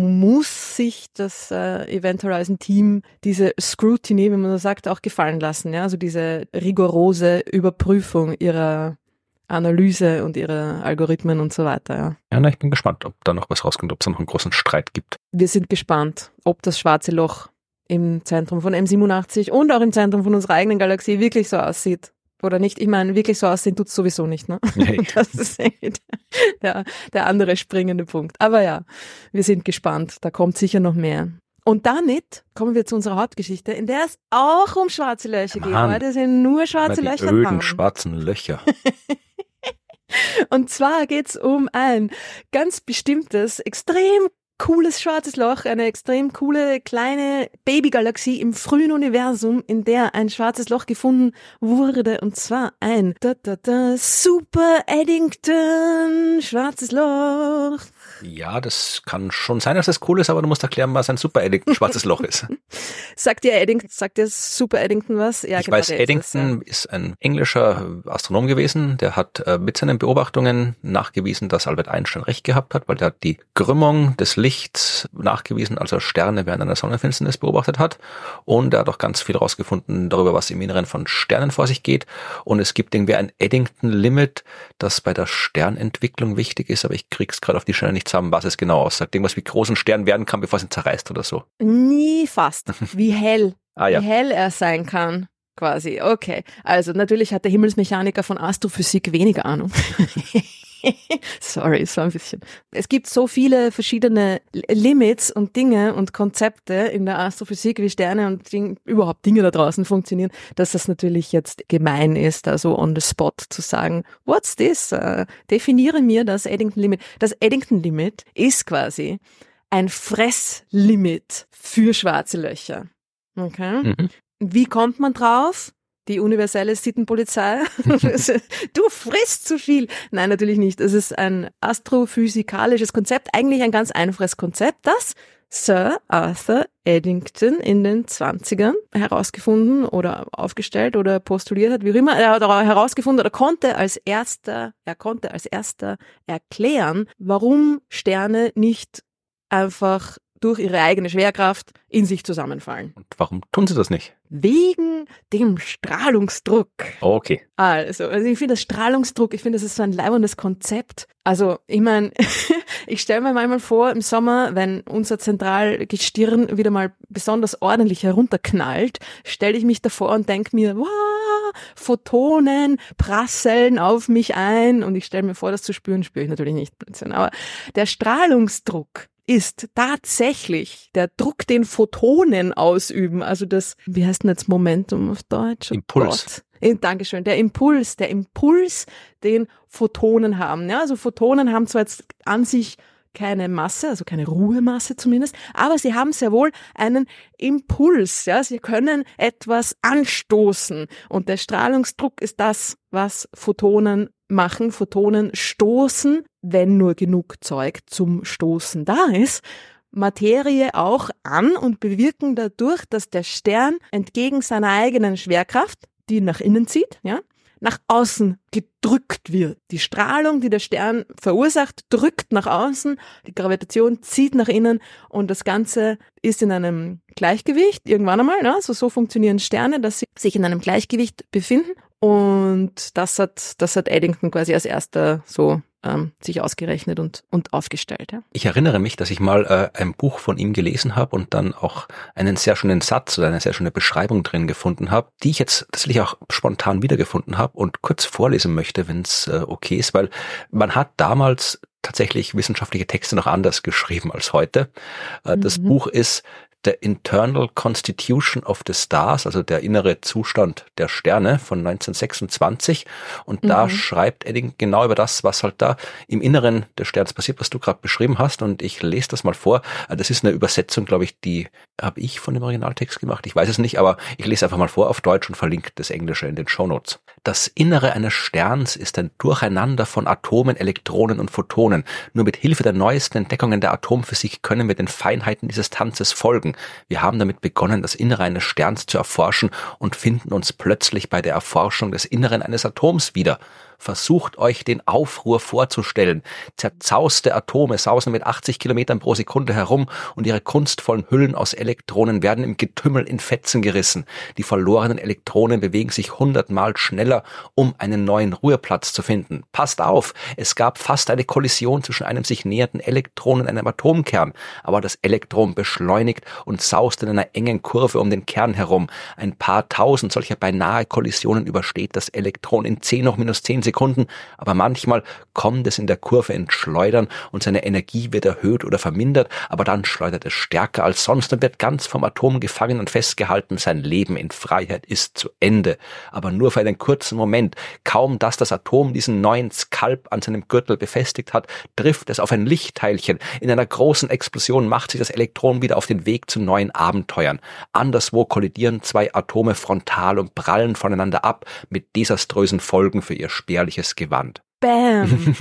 muss sich das äh, Event Horizon Team diese Scrutiny, wie man so sagt, auch gefallen lassen. Ja? Also diese rigorose Überprüfung ihrer Analyse und ihre Algorithmen und so weiter. Ja, ja na, ich bin gespannt, ob da noch was rauskommt, ob es noch einen großen Streit gibt. Wir sind gespannt, ob das schwarze Loch im Zentrum von M siebenundachtzig und auch im Zentrum von unserer eigenen Galaxie wirklich so aussieht, Oder nicht? Ich meine, wirklich so aussehen tut's sowieso nicht, ne? Nee. Das ist irgendwie der, der andere springende Punkt. Aber ja, wir sind gespannt. Da kommt sicher noch mehr. Und damit kommen wir zu unserer Hauptgeschichte, in der es auch um schwarze Löcher geht. Mann. Heute sind nur schwarze Die Löcher öden, dran. schwarzen Löcher. Und zwar geht's um ein ganz bestimmtes, extrem cooles schwarzes Loch, eine extrem coole kleine Babygalaxie im frühen Universum, in der ein schwarzes Loch gefunden wurde, und zwar ein da, da, da, Super Eddington schwarzes Loch. Ja, das kann schon sein, dass das cool ist, aber du musst erklären, was ein Super Eddington schwarzes Loch ist. Sagt dir Eddington, sagt dir Super Eddington was? Ja, ich genau, weiß, der Eddington ist, ist ein englischer Astronom gewesen, der hat äh, mit seinen Beobachtungen nachgewiesen, dass Albert Einstein recht gehabt hat, weil der hat die Krümmung des Lichts nachgewiesen, als er Sterne während einer Sonnenfinsternis beobachtet hat, und er hat auch ganz viel herausgefunden darüber, was im Inneren von Sternen vor sich geht, und es gibt irgendwie ein Eddington-Limit, das bei der Sternentwicklung wichtig ist, aber ich krieg's gerade auf die Schnelle nicht zusammen, was es genau aussagt. Irgendwas wie groß ein Stern werden kann, bevor es ihn zerreißt oder so. Nie fast. Wie hell, Ah, ja. wie hell er sein kann, quasi. Okay. Also natürlich hat der Himmelsmechaniker von Astrophysik weniger Ahnung. Sorry, so ein bisschen. Es gibt so viele verschiedene Limits und Dinge und Konzepte in der Astrophysik, wie Sterne und Ding, überhaupt Dinge da draußen funktionieren, dass das natürlich jetzt gemein ist, da so on the spot zu sagen, what's this? Uh, definiere mir das Eddington-Limit. Das Eddington-Limit ist quasi ein Fresslimit für schwarze Löcher. Okay? Mhm. Wie kommt man drauf? Die universelle Sittenpolizei. Du frisst zu viel. Nein, natürlich nicht. Es ist ein astrophysikalisches Konzept, eigentlich ein ganz einfaches Konzept, das Sir Arthur Eddington in den zwanzigern herausgefunden oder aufgestellt oder postuliert hat, wie auch immer. Er hat herausgefunden oder konnte als erster, er konnte als erster erklären, warum Sterne nicht einfach durch ihre eigene Schwerkraft in sich zusammenfallen. Und warum tun sie das nicht? Wegen dem Strahlungsdruck. Okay. Also, also ich finde das Strahlungsdruck, ich finde, das ist so ein leibendes Konzept. Also, ich meine, ich stelle mir manchmal vor, im Sommer, wenn unser Zentralgestirn wieder mal besonders ordentlich herunterknallt, stelle ich mich davor und denke mir, wow, Photonen prasseln auf mich ein, und ich stelle mir vor, das zu spüren, spüre ich natürlich nicht. Aber der Strahlungsdruck ist tatsächlich der Druck, den Photonen ausüben, also das, wie heißt denn jetzt Momentum auf Deutsch? Oh Impuls. Gott. Dankeschön, der Impuls, der Impuls, den Photonen haben. Ja, also Photonen haben zwar jetzt an sich keine Masse, also keine Ruhemasse zumindest, aber sie haben sehr wohl einen Impuls, ja, sie können etwas anstoßen, und der Strahlungsdruck ist das, was Photonen machen. Photonen stoßen, wenn nur genug Zeug zum Stoßen da ist, Materie auch an und bewirken dadurch, dass der Stern entgegen seiner eigenen Schwerkraft, die ihn nach innen zieht, ja, nach außen gedrückt wird. Die Strahlung, die der Stern verursacht, drückt nach außen, die Gravitation zieht nach innen, und das Ganze ist in einem Gleichgewicht irgendwann einmal. Ne? Also so funktionieren Sterne, dass sie sich in einem Gleichgewicht befinden, und das hat, das hat Eddington quasi als erster so ähm, sich ausgerechnet und, und aufgestellt. Ja? Ich erinnere mich, dass ich mal äh, ein Buch von ihm gelesen habe und dann auch einen sehr schönen Satz oder eine sehr schöne Beschreibung drin gefunden habe, die ich jetzt tatsächlich auch spontan wiedergefunden habe und kurz vorlesen möchte, wenn es äh, okay ist, weil man hat damals tatsächlich wissenschaftliche Texte noch anders geschrieben als heute. Äh, mhm. Das Buch ist The Internal Constitution of the Stars, also der innere Zustand der Sterne von neunzehnhundertsechsundzwanzig. Und da mhm. schreibt Eddington genau über das, was halt da im Inneren des Sterns passiert, was du gerade beschrieben hast. Und ich lese das mal vor. Das ist eine Übersetzung, glaube ich, die habe ich von dem Originaltext gemacht. Ich weiß es nicht, aber ich lese einfach mal vor auf Deutsch und verlinke das Englische in den Shownotes. Das Innere eines Sterns ist ein Durcheinander von Atomen, Elektronen und Photonen. Nur mit Hilfe der neuesten Entdeckungen der Atomphysik können wir den Feinheiten dieses Tanzes folgen. Wir haben damit begonnen, das Innere eines Sterns zu erforschen und finden uns plötzlich bei der Erforschung des Inneren eines Atoms wieder. Versucht euch den Aufruhr vorzustellen. Zerzauste Atome sausen mit achtzig Kilometern pro Sekunde herum und ihre kunstvollen Hüllen aus Elektronen werden im Getümmel in Fetzen gerissen. Die verlorenen Elektronen bewegen sich hundertmal schneller, um einen neuen Ruheplatz zu finden. Passt auf, es gab fast eine Kollision zwischen einem sich nähernden Elektron und einem Atomkern, aber das Elektron beschleunigt und saust in einer engen Kurve um den Kern herum. Ein paar tausend solcher beinahe Kollisionen übersteht das Elektron in zehn hoch minus zehn Sekunden, aber manchmal kommt es in der Kurve ins Schleudern und seine Energie wird erhöht oder vermindert, aber dann schleudert es stärker als sonst und wird ganz vom Atom gefangen und festgehalten. Sein Leben in Freiheit ist zu Ende, aber nur für einen kurzen Moment. Kaum, dass das Atom diesen neuen Skalp an seinem Gürtel befestigt hat, trifft es auf ein Lichtteilchen. In einer großen Explosion macht sich das Elektron wieder auf den Weg zu neuen Abenteuern. Anderswo kollidieren zwei Atome frontal und prallen voneinander ab mit desaströsen Folgen für ihr spärliches Gewand. Bam!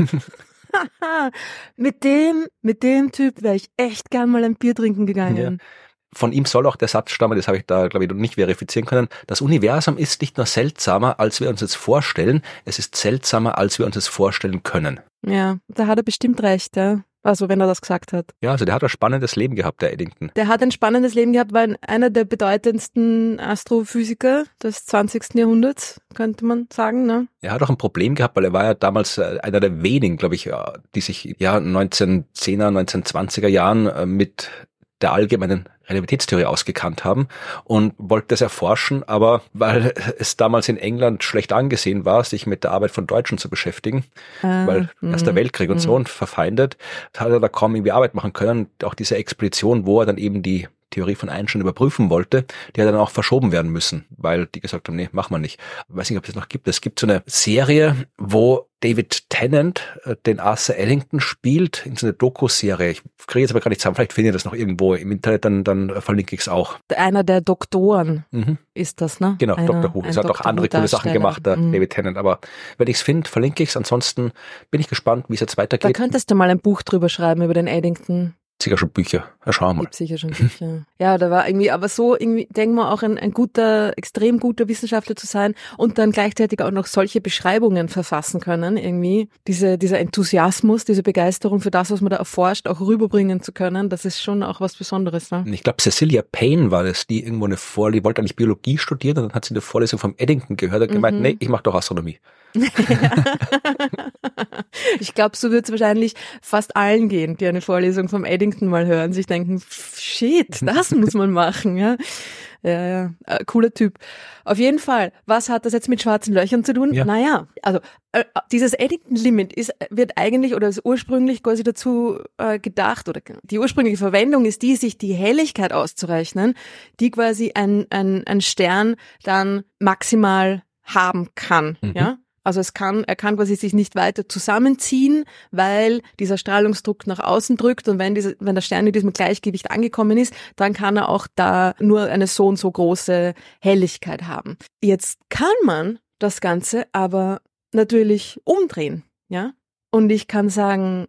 mit dem, mit dem Typ wäre ich echt gern mal ein Bier trinken gegangen. Ja. Von ihm soll auch der Satz stammen, das habe ich da, glaube ich, noch nicht verifizieren können. Das Universum ist nicht nur seltsamer, als wir uns es vorstellen, es ist seltsamer, als wir uns es vorstellen können. Ja, da hat er bestimmt recht, ja. Also wenn er das gesagt hat. Ja, also der hat ein spannendes Leben gehabt, der Eddington. Der hat ein spannendes Leben gehabt, war einer der bedeutendsten Astrophysiker des zwanzigsten Jahrhunderts, könnte man sagen, ne? Er hat auch ein Problem gehabt, weil er war ja damals einer der wenigen, glaube ich, die sich ja neunzehnhundertzehner, neunzehnhundertzwanziger Jahren mit der allgemeinen Relativitätstheorie ausgekannt haben und wollte das erforschen, aber weil es damals in England schlecht angesehen war, sich mit der Arbeit von Deutschen zu beschäftigen, äh, weil Erster Weltkrieg und mh. so und verfeindet, hat er da kaum irgendwie Arbeit machen können. Auch diese Expedition, wo er dann eben die Theorie von Einstein überprüfen wollte, die hat dann auch verschoben werden müssen, weil die gesagt haben, nee, machen wir nicht. Ich weiß nicht, ob es noch gibt. Es gibt so eine Serie, wo David Tennant äh, den Arthur Eddington spielt, in so einer Doku-Serie. Ich kriege jetzt aber gar nicht zusammen, vielleicht finde ich das noch irgendwo im Internet, dann, dann verlinke ich es auch. Einer der Doktoren mhm. ist das, ne? Genau, Eine, Doctor Who. Es hat auch andere coole Sachen gemacht, der mhm. David Tennant, aber wenn ich es finde, verlinke ich es. Ansonsten bin ich gespannt, wie es jetzt weitergeht. Da könntest du mal ein Buch drüber schreiben, über den Eddington. Sicher schon Bücher. Ja, schauen wir mal. Gibt sicher schon Bücher. Ja, da war irgendwie, aber so irgendwie, denken wir auch ein, ein guter, extrem guter Wissenschaftler zu sein und dann gleichzeitig auch noch solche Beschreibungen verfassen können, irgendwie. Diese, dieser Enthusiasmus, diese Begeisterung für das, was man da erforscht, auch rüberbringen zu können, das ist schon auch was Besonderes, ne? Ich glaube, Cecilia Payne war das, die irgendwo eine Vorlesung, die wollte eigentlich Biologie studieren und dann hat sie eine Vorlesung vom Eddington gehört und gemeint, mhm. nee, ich mache doch Astronomie. Ich glaube, so wird es wahrscheinlich fast allen gehen, die eine Vorlesung vom Eddington mal hören, sich denken, shit, das muss man machen, ja. Ja, ja, äh, cooler Typ. Auf jeden Fall, was hat das jetzt mit schwarzen Löchern zu tun? Ja. Naja, also äh, dieses Eddington-Limit ist, wird eigentlich oder ist ursprünglich quasi dazu äh, gedacht oder die ursprüngliche Verwendung ist die, sich die Helligkeit auszurechnen, die quasi ein, ein, ein Stern dann maximal haben kann, mhm. ja. Also es kann, er kann quasi sich nicht weiter zusammenziehen, weil dieser Strahlungsdruck nach außen drückt und wenn diese, wenn der Stern in diesem Gleichgewicht angekommen ist, dann kann er auch da nur eine so und so große Helligkeit haben. Jetzt kann man das Ganze aber natürlich umdrehen, ja? Und ich kann sagen,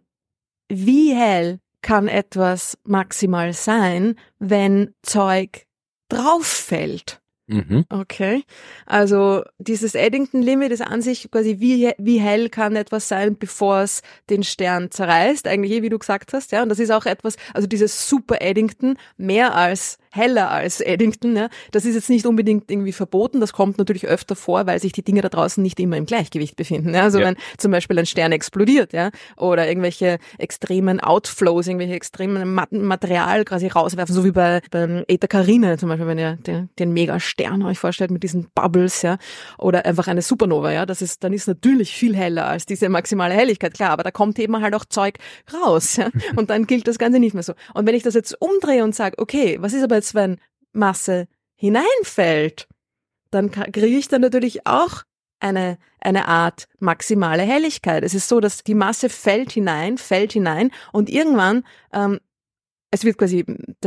wie hell kann etwas maximal sein, wenn Zeug drauf fällt? Mhm. Okay, also dieses Eddington-Limit ist an sich quasi, wie, wie hell kann etwas sein, bevor es den Stern zerreißt, eigentlich wie du gesagt hast, ja, und das ist auch etwas, also dieses Super Eddington, mehr als heller als Eddington, ja, das ist jetzt nicht unbedingt irgendwie verboten, das kommt natürlich öfter vor, weil sich die Dinge da draußen nicht immer im Gleichgewicht befinden, ja, also ja. wenn zum Beispiel ein Stern explodiert, ja, oder irgendwelche extremen Outflows, irgendwelche extremen Material quasi rauswerfen, so wie bei beim Eta Carinae zum Beispiel, wenn ihr den, den Mega-Stern euch vorstellt mit diesen Bubbles, ja, oder einfach eine Supernova, ja, das ist, dann ist natürlich viel heller als diese maximale Helligkeit, klar, aber da kommt eben halt auch Zeug raus, ja, und dann gilt das Ganze nicht mehr so. Und wenn ich das jetzt umdrehe und sage, okay, was ist aber jetzt, wenn Masse hineinfällt, dann kriege ich dann natürlich auch eine, eine Art maximale Helligkeit. Es ist so, dass die Masse fällt hinein, fällt hinein und irgendwann, ähm, es wird quasi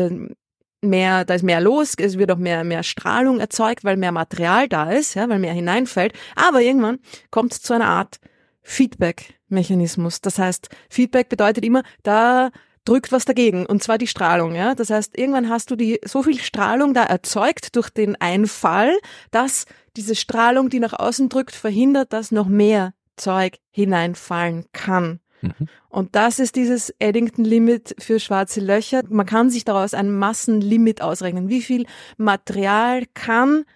mehr, da ist mehr los, es wird auch mehr, mehr Strahlung erzeugt, weil mehr Material da ist, ja, weil mehr hineinfällt. Aber irgendwann kommt es zu einer Art Feedback-Mechanismus. Das heißt, Feedback bedeutet immer, da drückt was dagegen, und zwar die Strahlung, ja. Das heißt, irgendwann hast du die so viel Strahlung da erzeugt durch den Einfall, dass diese Strahlung, die nach außen drückt, verhindert, dass noch mehr Zeug hineinfallen kann. Mhm. Und das ist dieses Eddington-Limit für schwarze Löcher. Man kann sich daraus ein Massenlimit ausrechnen. Wie viel Material kann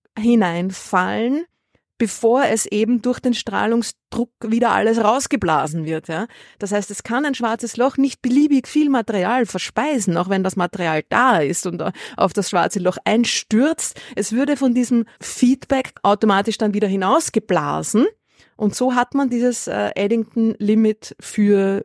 hineinfallen, bevor es eben durch den Strahlungsdruck wieder alles rausgeblasen wird. Ja? Das heißt, es kann ein schwarzes Loch nicht beliebig viel Material verspeisen, auch wenn das Material da ist und auf das schwarze Loch einstürzt. Es würde von diesem Feedback automatisch dann wieder hinausgeblasen. Und so hat man dieses äh, Eddington-Limit für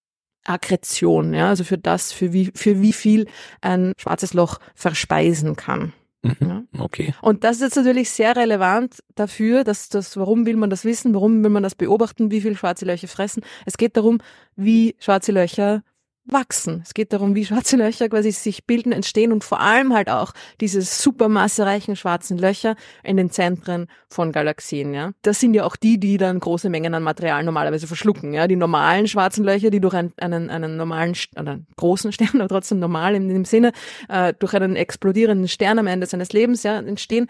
Akkretion, ja, also für das, für wie, für wie viel ein schwarzes Loch verspeisen kann. Mhm. Ja. Okay. Und das ist jetzt natürlich sehr relevant dafür, dass das, warum will man das wissen, warum will man das beobachten, wie viel schwarze Löcher fressen. Es geht darum, wie schwarze Löcher wachsen. Es geht darum, wie schwarze Löcher quasi sich bilden, entstehen und vor allem halt auch diese supermassereichen schwarzen Löcher in den Zentren von Galaxien, ja. Das sind ja auch die, die dann große Mengen an Material normalerweise verschlucken, ja. Die normalen schwarzen Löcher, die durch einen, einen, einen normalen, oder großen Stern, aber trotzdem normal in dem Sinne, äh, durch einen explodierenden Stern am Ende seines Lebens, ja, entstehen,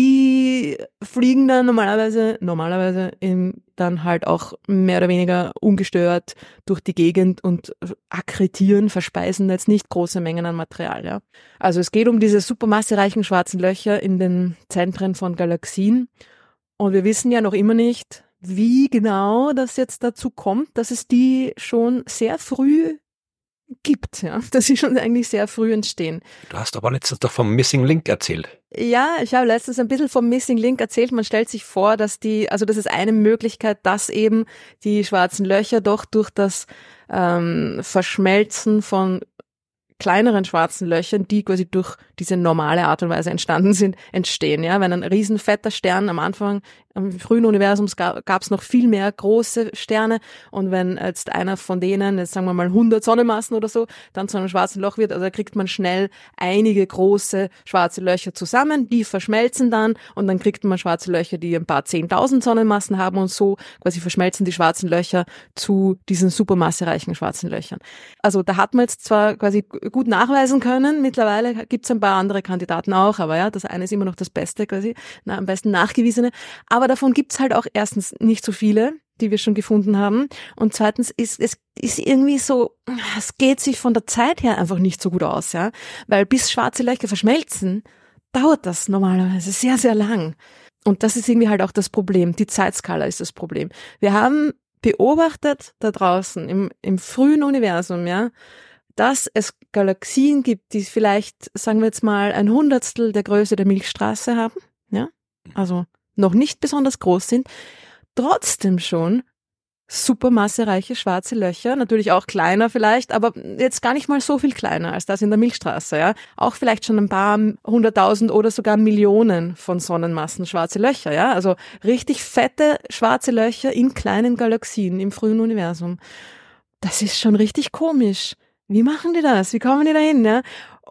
die fliegen dann normalerweise, normalerweise im dann halt auch mehr oder weniger ungestört durch die Gegend und akkretieren, verspeisen jetzt nicht große Mengen an Material. Ja. Also es geht um diese supermassereichen schwarzen Löcher in den Zentren von Galaxien und wir wissen ja noch immer nicht, wie genau das jetzt dazu kommt, dass es die schon sehr früh gibt, ja, dass sie schon eigentlich sehr früh entstehen. Du hast aber letztens doch vom Missing Link erzählt. Ja, ich habe letztens ein bisschen vom Missing Link erzählt. Man stellt sich vor, dass die, also das ist eine Möglichkeit, dass eben die schwarzen Löcher doch durch das ähm, Verschmelzen von kleineren schwarzen Löchern, die quasi durch diese normale Art und Weise entstanden sind, entstehen. Ja, wenn ein riesen fetter Stern am Anfang, im frühen Universum gab es noch viel mehr große Sterne und wenn jetzt einer von denen, jetzt sagen wir mal hundert Sonnenmassen oder so, dann zu einem schwarzen Loch wird, also da kriegt man schnell einige große schwarze Löcher zusammen, die verschmelzen dann und dann kriegt man schwarze Löcher, die ein paar zehntausend Sonnenmassen haben und so quasi verschmelzen die schwarzen Löcher zu diesen supermassereichen schwarzen Löchern. Also da hat man jetzt zwar quasi gut nachweisen können, mittlerweile gibt es ein paar andere Kandidaten auch, aber ja, das eine ist immer noch das Beste quasi, na, am besten nachgewiesene, aber davon gibt's halt auch erstens nicht so viele, die wir schon gefunden haben und zweitens ist es ist irgendwie so, es geht sich von der Zeit her einfach nicht so gut aus, ja, weil bis schwarze Löcher verschmelzen, dauert das normalerweise sehr, sehr lang und das ist irgendwie halt auch das Problem, die Zeitskala ist das Problem. Wir haben beobachtet da draußen im, im frühen Universum, ja, dass es Galaxien gibt, die vielleicht, sagen wir jetzt mal, ein Hundertstel der Größe der Milchstraße haben, ja, also noch nicht besonders groß sind, trotzdem schon supermassereiche schwarze Löcher, natürlich auch kleiner vielleicht, aber jetzt gar nicht mal so viel kleiner als das in der Milchstraße, ja. Auch vielleicht schon ein paar hunderttausend oder sogar Millionen von Sonnenmassen schwarze Löcher, ja. Also richtig fette schwarze Löcher in kleinen Galaxien im frühen Universum. Das ist schon richtig komisch. Wie machen die das? Wie kommen die da hin, ja?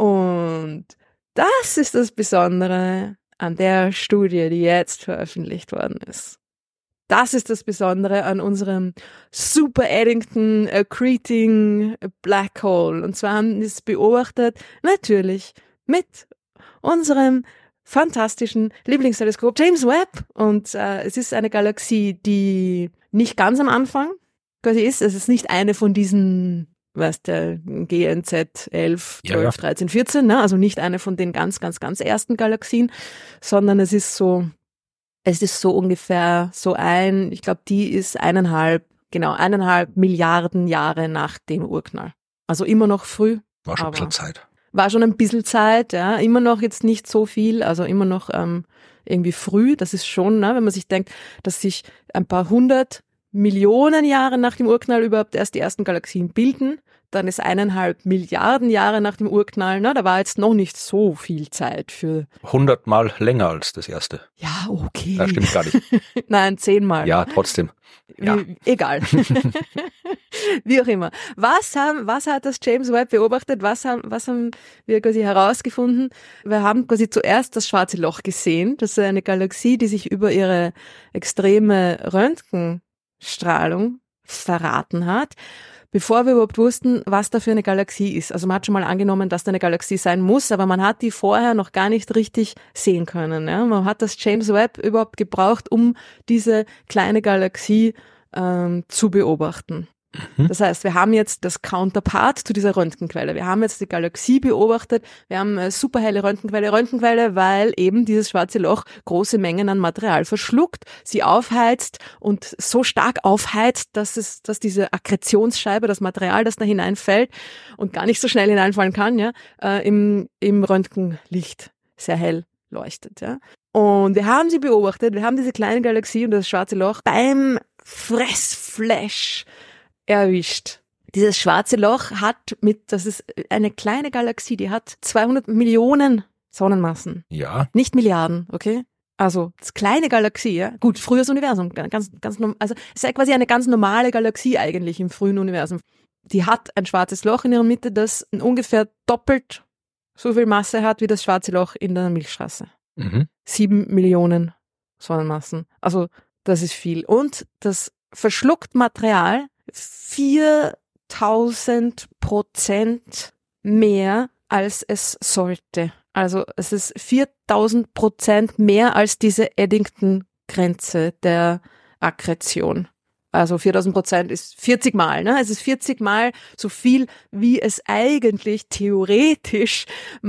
Und das ist das Besondere an der Studie, die jetzt veröffentlicht worden ist. Das ist das Besondere an unserem Super Eddington Accreting Black Hole. Und zwar haben wir es beobachtet, natürlich mit unserem fantastischen Lieblingsteleskop James Webb. Und äh, es ist eine Galaxie, die nicht ganz am Anfang quasi ist. Es ist nicht eine von diesen, weißt du, G N Z elf, zwölf, ja, ja. dreizehn, vierzehn, ne? Also nicht eine von den ganz, ganz, ganz ersten Galaxien, sondern es ist so, es ist so ungefähr so ein, ich glaube, die ist eineinhalb, genau, eineinhalb Milliarden Jahre nach dem Urknall. Also immer noch früh. War schon ein bisschen Zeit. War schon ein bisschen Zeit, ja. Immer noch jetzt nicht so viel, also immer noch ähm, irgendwie früh. Das ist schon, ne, wenn man sich denkt, dass sich ein paar hundert Millionen Jahre nach dem Urknall überhaupt erst die ersten Galaxien bilden, dann ist eineinhalb Milliarden Jahre nach dem Urknall, ne, da war jetzt noch nicht so viel Zeit für... Hundertmal länger als das erste. Ja, okay. Das stimmt gar nicht. Nein, zehnmal. Ja, trotzdem. Ja. Wie, egal. Wie auch immer. Was haben, was hat das James Webb beobachtet? Was haben, was haben wir quasi herausgefunden? Wir haben quasi zuerst das Schwarze Loch gesehen. Das ist eine Galaxie, die sich über ihre extreme Röntgenstrahlung verraten hat, bevor wir überhaupt wussten, was da für eine Galaxie ist. Also man hat schon mal angenommen, dass da eine Galaxie sein muss, aber man hat die vorher noch gar nicht richtig sehen können. Ja? Man hat das James Webb überhaupt gebraucht, um diese kleine Galaxie ähm, zu beobachten. Mhm. Das heißt, wir haben jetzt das Counterpart zu dieser Röntgenquelle. Wir haben jetzt die Galaxie beobachtet, wir haben eine superhelle Röntgenquelle, Röntgenquelle, weil eben dieses schwarze Loch große Mengen an Material verschluckt, sie aufheizt und so stark aufheizt, dass es, dass diese Akkretionsscheibe, das Material, das da hineinfällt und gar nicht so schnell hineinfallen kann, ja, äh, im, im Röntgenlicht sehr hell leuchtet, ja. Und wir haben sie beobachtet, wir haben diese kleine Galaxie und das schwarze Loch beim Fressflash erwischt. Dieses schwarze Loch hat mit, das ist eine kleine Galaxie, die hat zweihundert Millionen Sonnenmassen. Ja. Nicht Milliarden, okay? Also, das kleine Galaxie, ja. Gut, frühes Universum, ganz, ganz, also, es ist ja quasi eine ganz normale Galaxie eigentlich im frühen Universum. Die hat ein schwarzes Loch in ihrer Mitte, das ungefähr doppelt so viel Masse hat wie das schwarze Loch in der Milchstraße. Mhm. Sieben Millionen Sonnenmassen. Also, das ist viel. Und das verschluckt Material viertausend Prozent mehr, als es sollte. Also es ist viertausend Prozent mehr als diese Eddington-Grenze der Akkretion. Also viertausend Prozent ist vierzig Mal, ne? Es ist vierzig Mal so viel, wie es eigentlich theoretisch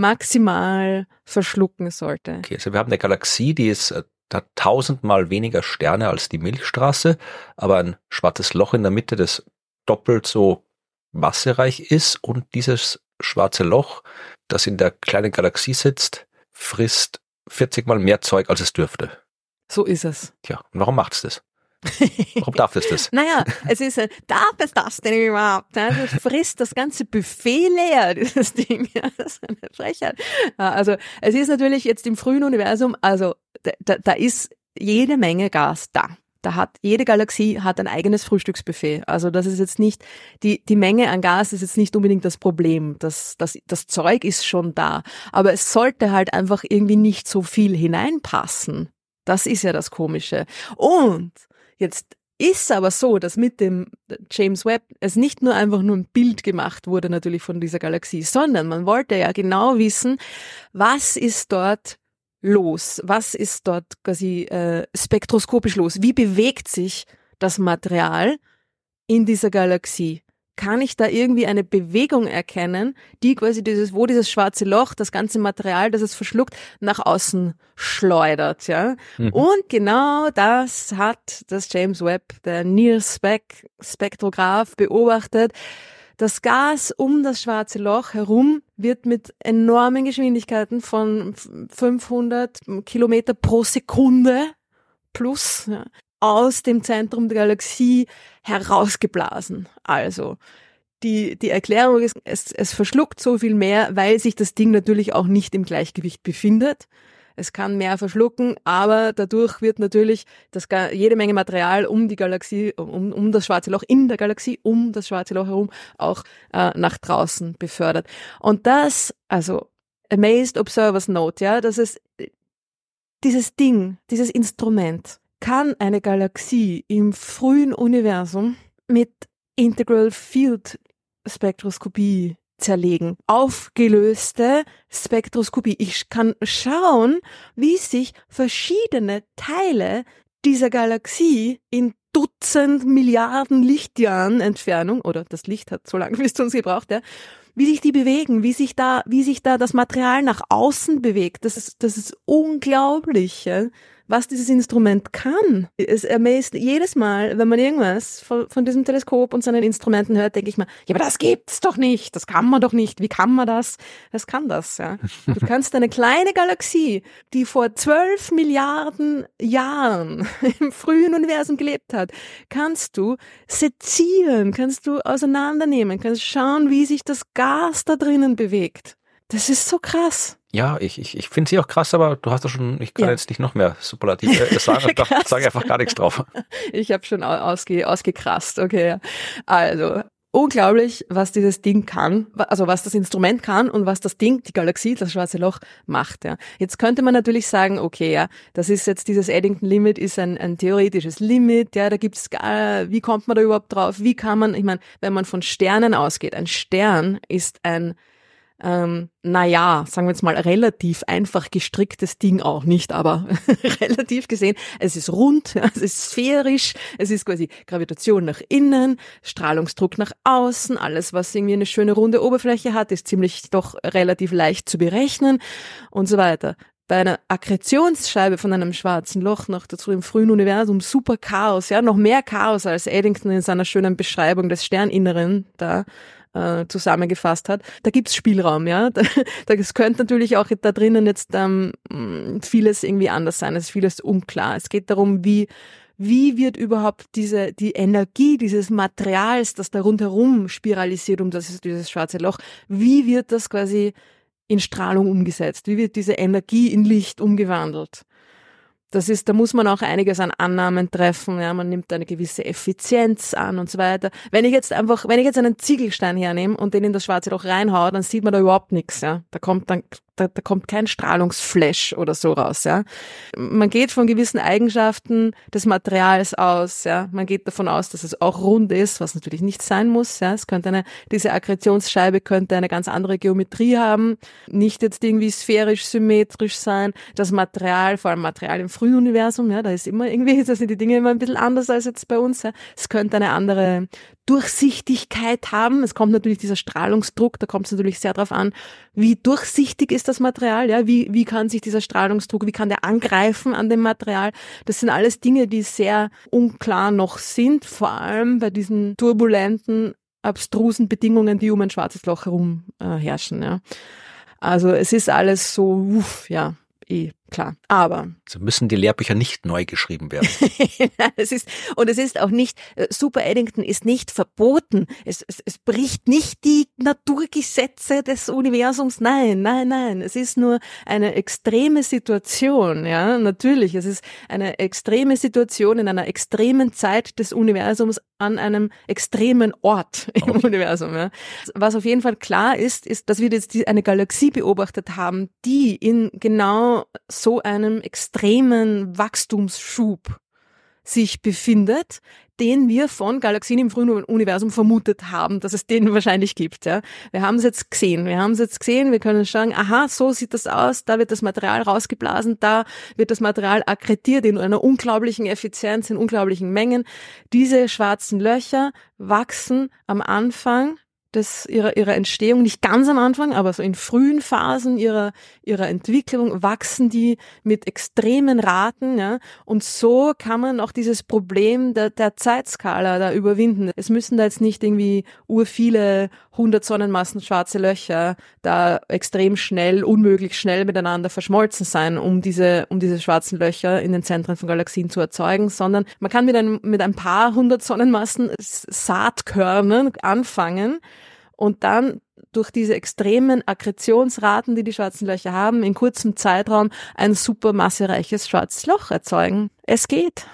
maximal verschlucken sollte. Okay, also wir haben eine Galaxie, die ist hat tausendmal weniger Sterne als die Milchstraße, aber ein schwarzes Loch in der Mitte, das doppelt so massereich ist, und dieses schwarze Loch, das in der kleinen Galaxie sitzt, frisst vierzig Mal mehr Zeug, als es dürfte. So ist es. Tja, und warum macht's das? Warum darf es das? Naja, es ist, darf es das denn überhaupt? Es frisst das ganze Buffet leer, dieses Ding. Ja, das ist eine Frechheit. Also, es ist natürlich jetzt im frühen Universum, also, da, da ist jede Menge Gas da. Da hat, jede Galaxie hat ein eigenes Frühstücksbuffet. Also, das ist jetzt nicht, die, die Menge an Gas ist jetzt nicht unbedingt das Problem. Das, das, das Zeug ist schon da. Aber es sollte halt einfach irgendwie nicht so viel hineinpassen. Das ist ja das Komische. Und jetzt ist aber so, dass mit dem James Webb es nicht nur einfach nur ein Bild gemacht wurde natürlich von dieser Galaxie, sondern man wollte ja genau wissen, was ist dort los? Was ist dort quasi äh, spektroskopisch los? Wie bewegt sich das Material in dieser Galaxie? Kann ich da irgendwie eine Bewegung erkennen, die quasi dieses, wo dieses schwarze Loch, das ganze Material, das es verschluckt, nach außen schleudert, ja? Mhm. Und genau das hat das James Webb, der Near-Spec-Spektrograph, beobachtet. Das Gas um das schwarze Loch herum wird mit enormen Geschwindigkeiten von fünfhundert Kilometer pro Sekunde plus, ja, aus dem Zentrum der Galaxie herausgeblasen. Also die die Erklärung ist, es, es verschluckt so viel mehr, weil sich das Ding natürlich auch nicht im Gleichgewicht befindet. Es kann mehr verschlucken, aber dadurch wird natürlich das, jede Menge Material um die Galaxie, um, um das schwarze Loch in der Galaxie, um das schwarze Loch herum auch äh, nach draußen befördert. Und das, also Amazed Observers Note, ja, das ist dieses Ding, dieses Instrument, kann eine Galaxie im frühen Universum mit Integral Field Spektroskopie zerlegen. Aufgelöste Spektroskopie. Ich kann schauen, wie sich verschiedene Teile dieser Galaxie in Dutzend Milliarden Lichtjahren Entfernung, oder das Licht hat so lange bis zu uns gebraucht, ja, wie sich die bewegen, wie sich da, wie sich da das Material nach außen bewegt. Das ist, das ist unglaublich, ja, was dieses Instrument kann. Es amazed jedes Mal, wenn man irgendwas von, von diesem Teleskop und seinen Instrumenten hört, denke ich mir, ja, aber das gibt's doch nicht, das kann man doch nicht, wie kann man das? Das kann das, ja. Du kannst eine kleine Galaxie, die vor zwölf Milliarden Jahren im frühen Universum gelebt hat, kannst du sezieren, kannst du auseinandernehmen, kannst schauen, wie sich das Gas da drinnen bewegt. Das ist so krass. Ja, ich, ich, ich finde sie auch krass, aber du hast doch schon, ich kann ja jetzt nicht noch mehr Superlative sagen, ich sage einfach gar nichts drauf. Ich habe schon ausge, ausgekrasst, okay. Also, unglaublich, was dieses Ding kann, also was das Instrument kann und was das Ding, die Galaxie, das schwarze Loch, macht. Ja. Jetzt könnte man natürlich sagen, okay, ja, das ist jetzt dieses Eddington-Limit, ist ein, ein theoretisches Limit, ja, da gibt's gar, wie kommt man da überhaupt drauf, wie kann man, ich meine, wenn man von Sternen ausgeht, ein Stern ist ein Ähm, naja, sagen wir jetzt mal, relativ einfach gestricktes Ding auch nicht, aber relativ gesehen, es ist rund, es ist sphärisch, es ist quasi Gravitation nach innen, Strahlungsdruck nach außen, alles, was irgendwie eine schöne runde Oberfläche hat, ist ziemlich doch relativ leicht zu berechnen und so weiter. Bei einer Akkretionsscheibe von einem schwarzen Loch, noch dazu im frühen Universum, super Chaos, ja, noch mehr Chaos, als Eddington in seiner schönen Beschreibung des Sterninneren da äh, zusammengefasst hat. Da gibt's Spielraum, ja. Da, das könnte natürlich auch da drinnen jetzt ähm, vieles irgendwie anders sein. Es ist vieles unklar. Es geht darum, wie wie wird überhaupt diese die Energie dieses Materials, das da rundherum spiralisiert um das ist dieses schwarze Loch, wie wird das quasi in Strahlung umgesetzt? Wie wird diese Energie in Licht umgewandelt? Das ist, da muss man auch einiges an Annahmen treffen, ja, man nimmt eine gewisse Effizienz an und so weiter. Wenn ich jetzt einfach, wenn ich jetzt einen Ziegelstein hernehme und den in das schwarze Loch reinhaue, dann sieht man da überhaupt nichts, ja. Da kommt dann, da, da kommt kein Strahlungsflash oder so raus, ja. Man geht von gewissen Eigenschaften des Materials aus, ja. Man geht davon aus, dass es auch rund ist, was natürlich nicht sein muss, ja. Es könnte eine, diese Akkretionsscheibe könnte eine ganz andere Geometrie haben, nicht jetzt irgendwie sphärisch, symmetrisch sein. Das Material, vor allem Material im frühen Universum, ja, da ist immer irgendwie, da sind die Dinge immer ein bisschen anders als jetzt bei uns, ja. Es könnte eine andere Durchsichtigkeit haben. Es kommt natürlich dieser Strahlungsdruck, da kommt es natürlich sehr darauf an, wie durchsichtig ist das Material, ja, wie, wie kann sich dieser Strahlungsdruck, wie kann der angreifen an dem Material? Das sind alles Dinge, die sehr unklar noch sind, vor allem bei diesen turbulenten, abstrusen Bedingungen, die um ein schwarzes Loch herum äh, herrschen, ja. Also es ist alles so, uff, ja, eh, klar. Aber so müssen die Lehrbücher nicht neu geschrieben werden. es ist, und es ist auch nicht, Super Eddington ist nicht verboten. Es, es, es bricht nicht die Naturgesetze des Universums. Nein, nein, nein. Es ist nur eine extreme Situation, ja. Natürlich. Es ist eine extreme Situation in einer extremen Zeit des Universums an einem extremen Ort im okay. Universum, ja. Was auf jeden Fall klar ist, ist, dass wir jetzt eine Galaxie beobachtet haben, die in genau so einem extremen Wachstumsschub sich befindet, den wir von Galaxien im frühen Universum vermutet haben, dass es den wahrscheinlich gibt. Ja. Wir haben es jetzt gesehen. Wir haben es jetzt gesehen. Wir können sagen, aha, so sieht das aus. Da wird das Material rausgeblasen. Da wird das Material akkretiert in einer unglaublichen Effizienz, in unglaublichen Mengen. Diese schwarzen Löcher wachsen am Anfang des, ihrer, ihrer Entstehung, nicht ganz am Anfang, aber so in frühen Phasen ihrer, ihrer Entwicklung wachsen die mit extremen Raten, ja. Und so kann man auch dieses Problem der, der Zeitskala da überwinden. Es müssen da jetzt nicht irgendwie urviele hundert Sonnenmassen schwarze Löcher da extrem schnell, unmöglich schnell miteinander verschmolzen sein, um diese, um diese schwarzen Löcher in den Zentren von Galaxien zu erzeugen, sondern man kann mit einem, mit ein paar hundert Sonnenmassen Saatkörnern anfangen und dann durch diese extremen Akkretionsraten, die die schwarzen Löcher haben, in kurzem Zeitraum ein super massereiches schwarzes Loch erzeugen. Es geht.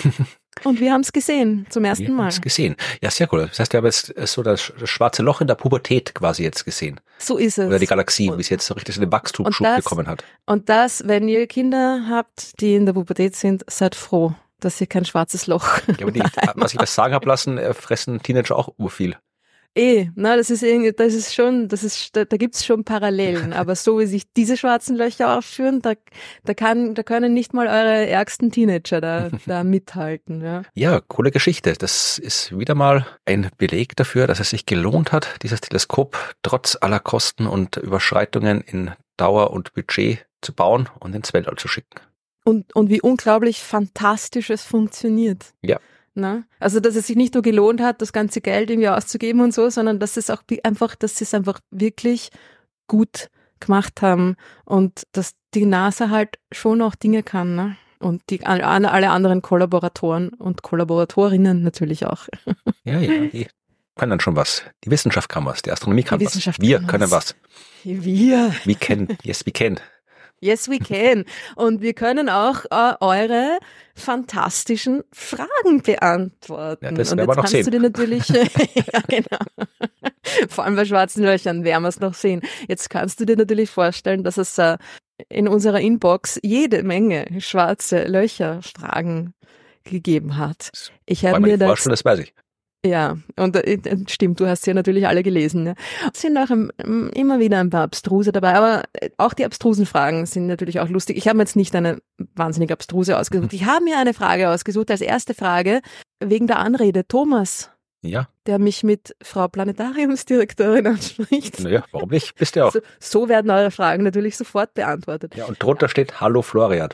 Und wir haben es gesehen, zum ersten wir Mal. Wir haben es gesehen. Ja, sehr cool. Das heißt, wir haben jetzt so das schwarze Loch in der Pubertät quasi jetzt gesehen. So ist es. Oder die Galaxie, wie es jetzt so richtig so den Wachstumsschub das, bekommen hat. Und das, wenn ihr Kinder habt, die in der Pubertät sind, seid froh, dass ihr kein schwarzes Loch ja, aber die, was ich das sagen habe lassen, fressen Teenager auch urviel. Eh, na, das ist irgendwie, das ist schon, das ist, da, da gibt's schon Parallelen, aber so wie sich diese schwarzen Löcher aufführen, da, da kann, da können nicht mal eure ärgsten Teenager da, da mithalten, ja. Ja, coole Geschichte. Das ist wieder mal ein Beleg dafür, dass es sich gelohnt hat, dieses Teleskop trotz aller Kosten und Überschreitungen in Dauer und Budget zu bauen und ins Weltall zu schicken. Und, und wie unglaublich fantastisch es funktioniert. Ja. Na? Also, dass es sich nicht nur gelohnt hat, das ganze Geld irgendwie auszugeben und so, sondern dass es auch einfach, dass sie es einfach wirklich gut gemacht haben und dass die NASA halt schon auch Dinge kann, ne? Und die alle anderen Kollaboratoren und Kollaboratorinnen natürlich auch. Ja, ja, die können dann schon was. Die Wissenschaft kann was, die Astronomie kann die was. Wir kann können was. was. Wir. We can, yes we can. Yes, we can. Und wir können auch äh, eure fantastischen Fragen beantworten. Ja, das und werden wir jetzt noch kannst sehen. du dir natürlich, ja genau, vor allem bei schwarzen Löchern werden wir es noch sehen. Jetzt kannst du dir natürlich vorstellen, dass es äh, in unserer Inbox jede Menge schwarze Löcher-Fragen gegeben hat. Ich habe mir das, das weiß ich. ja, und äh, stimmt, du hast sie ja natürlich alle gelesen. Ja. Es sind auch im, immer wieder ein paar abstruse dabei, aber auch die abstrusen Fragen sind natürlich auch lustig. Ich habe mir jetzt nicht eine wahnsinnig abstruse ausgesucht. Ich habe mir eine Frage ausgesucht als erste Frage wegen der Anrede. Thomas, ja, der mich mit Frau Planetariumsdirektorin anspricht. Naja, warum nicht? Bist du auch. So, so werden eure Fragen natürlich sofort beantwortet. Ja, und drunter steht Hallo Florian.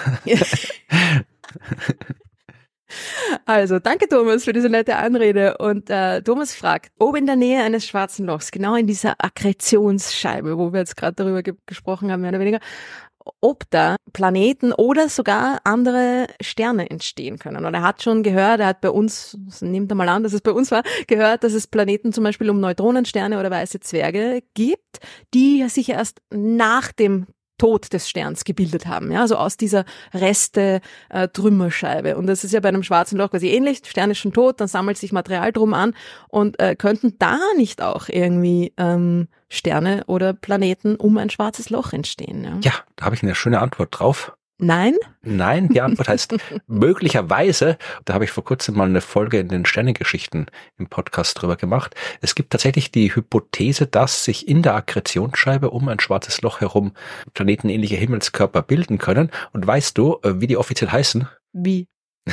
Also, danke Thomas für diese nette Anrede. Und äh, Thomas fragt, ob in der Nähe eines schwarzen Lochs, genau in dieser Akkretionsscheibe, wo wir jetzt gerade darüber ge- gesprochen haben, mehr oder weniger, ob da Planeten oder sogar andere Sterne entstehen können. Und er hat schon gehört, er hat bei uns, nimmt er mal an, dass es bei uns war, gehört, dass es Planeten zum Beispiel um Neutronensterne oder weiße Zwerge gibt, die sich erst nach dem Tod des Sterns gebildet haben, ja, also aus dieser Reste-Trümmerscheibe. Und das ist ja bei einem schwarzen Loch quasi ähnlich. Der Stern ist schon tot, dann sammelt sich Material drum an und äh, könnten da nicht auch irgendwie ähm, Sterne oder Planeten um ein schwarzes Loch entstehen? Ja, Ja, da habe ich eine schöne Antwort drauf. Nein? Nein, die Antwort heißt möglicherweise, da habe ich vor kurzem mal eine Folge in den Sternengeschichten im Podcast drüber gemacht. Es gibt tatsächlich die Hypothese, dass sich in der Akkretionsscheibe um ein schwarzes Loch herum planetenähnliche Himmelskörper bilden können. Und weißt du, wie die offiziell heißen? Wie?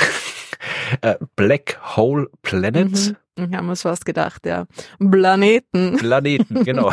Black Hole Planets. Mhm. Ich habe mir fast gedacht, ja. Planeten. Planeten, genau.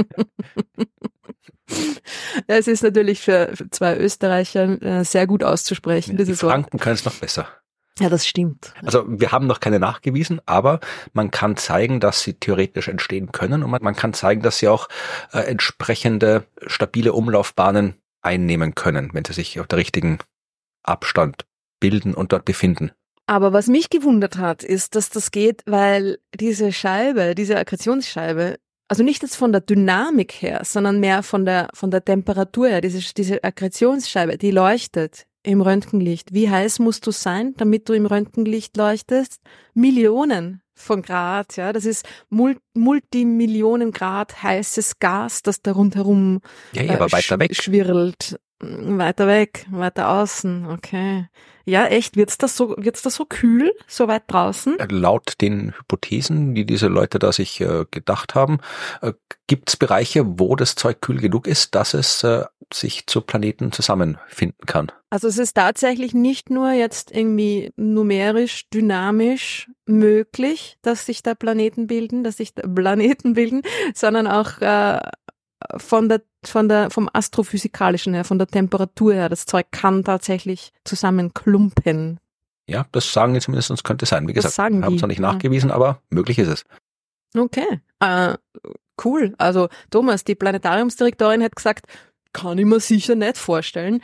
Es ist natürlich für zwei Österreicher äh, sehr gut auszusprechen. Die dieses Franken können es noch besser. Ja, das stimmt. Also wir haben noch keine nachgewiesen, aber man kann zeigen, dass sie theoretisch entstehen können und man, man kann zeigen, dass sie auch äh, entsprechende stabile Umlaufbahnen einnehmen können, wenn sie sich auf der richtigen Abstand bilden und dort befinden. Aber was mich gewundert hat, ist, dass das geht, weil diese Scheibe, diese Akkretionsscheibe, also nicht jetzt von der Dynamik her, sondern mehr von der von der Temperatur her, diese, diese Akkretionsscheibe, die leuchtet im Röntgenlicht. Wie heiß musst du sein, damit du im Röntgenlicht leuchtest? Millionen von Grad, ja, das ist Mul- Multimillionen Grad heißes Gas, das da rundherum Ja, ja, aber äh, weiter sch- weg. schwirrt. Weiter weg, weiter außen, okay. Ja, echt, wird's das so, wird's das so kühl, so weit draußen? Laut den Hypothesen, die diese Leute da sich äh, gedacht haben, äh, gibt es Bereiche, wo das Zeug kühl genug ist, dass es äh, sich zu Planeten zusammenfinden kann. Also es ist tatsächlich nicht nur jetzt irgendwie numerisch, dynamisch möglich, dass sich da Planeten bilden, dass sich da Planeten bilden, sondern auch äh, von der, von der, vom Astrophysikalischen her, von der Temperatur her. Das Zeug kann tatsächlich zusammenklumpen. Ja, das sagen die zumindest, es könnte sein. Wie Das gesagt, sagen wir haben es die, noch nicht ja. nachgewiesen, aber möglich ist es. Okay, äh, cool. Also Thomas, die Planetariumsdirektorin hat gesagt, kann ich mir sicher nicht vorstellen.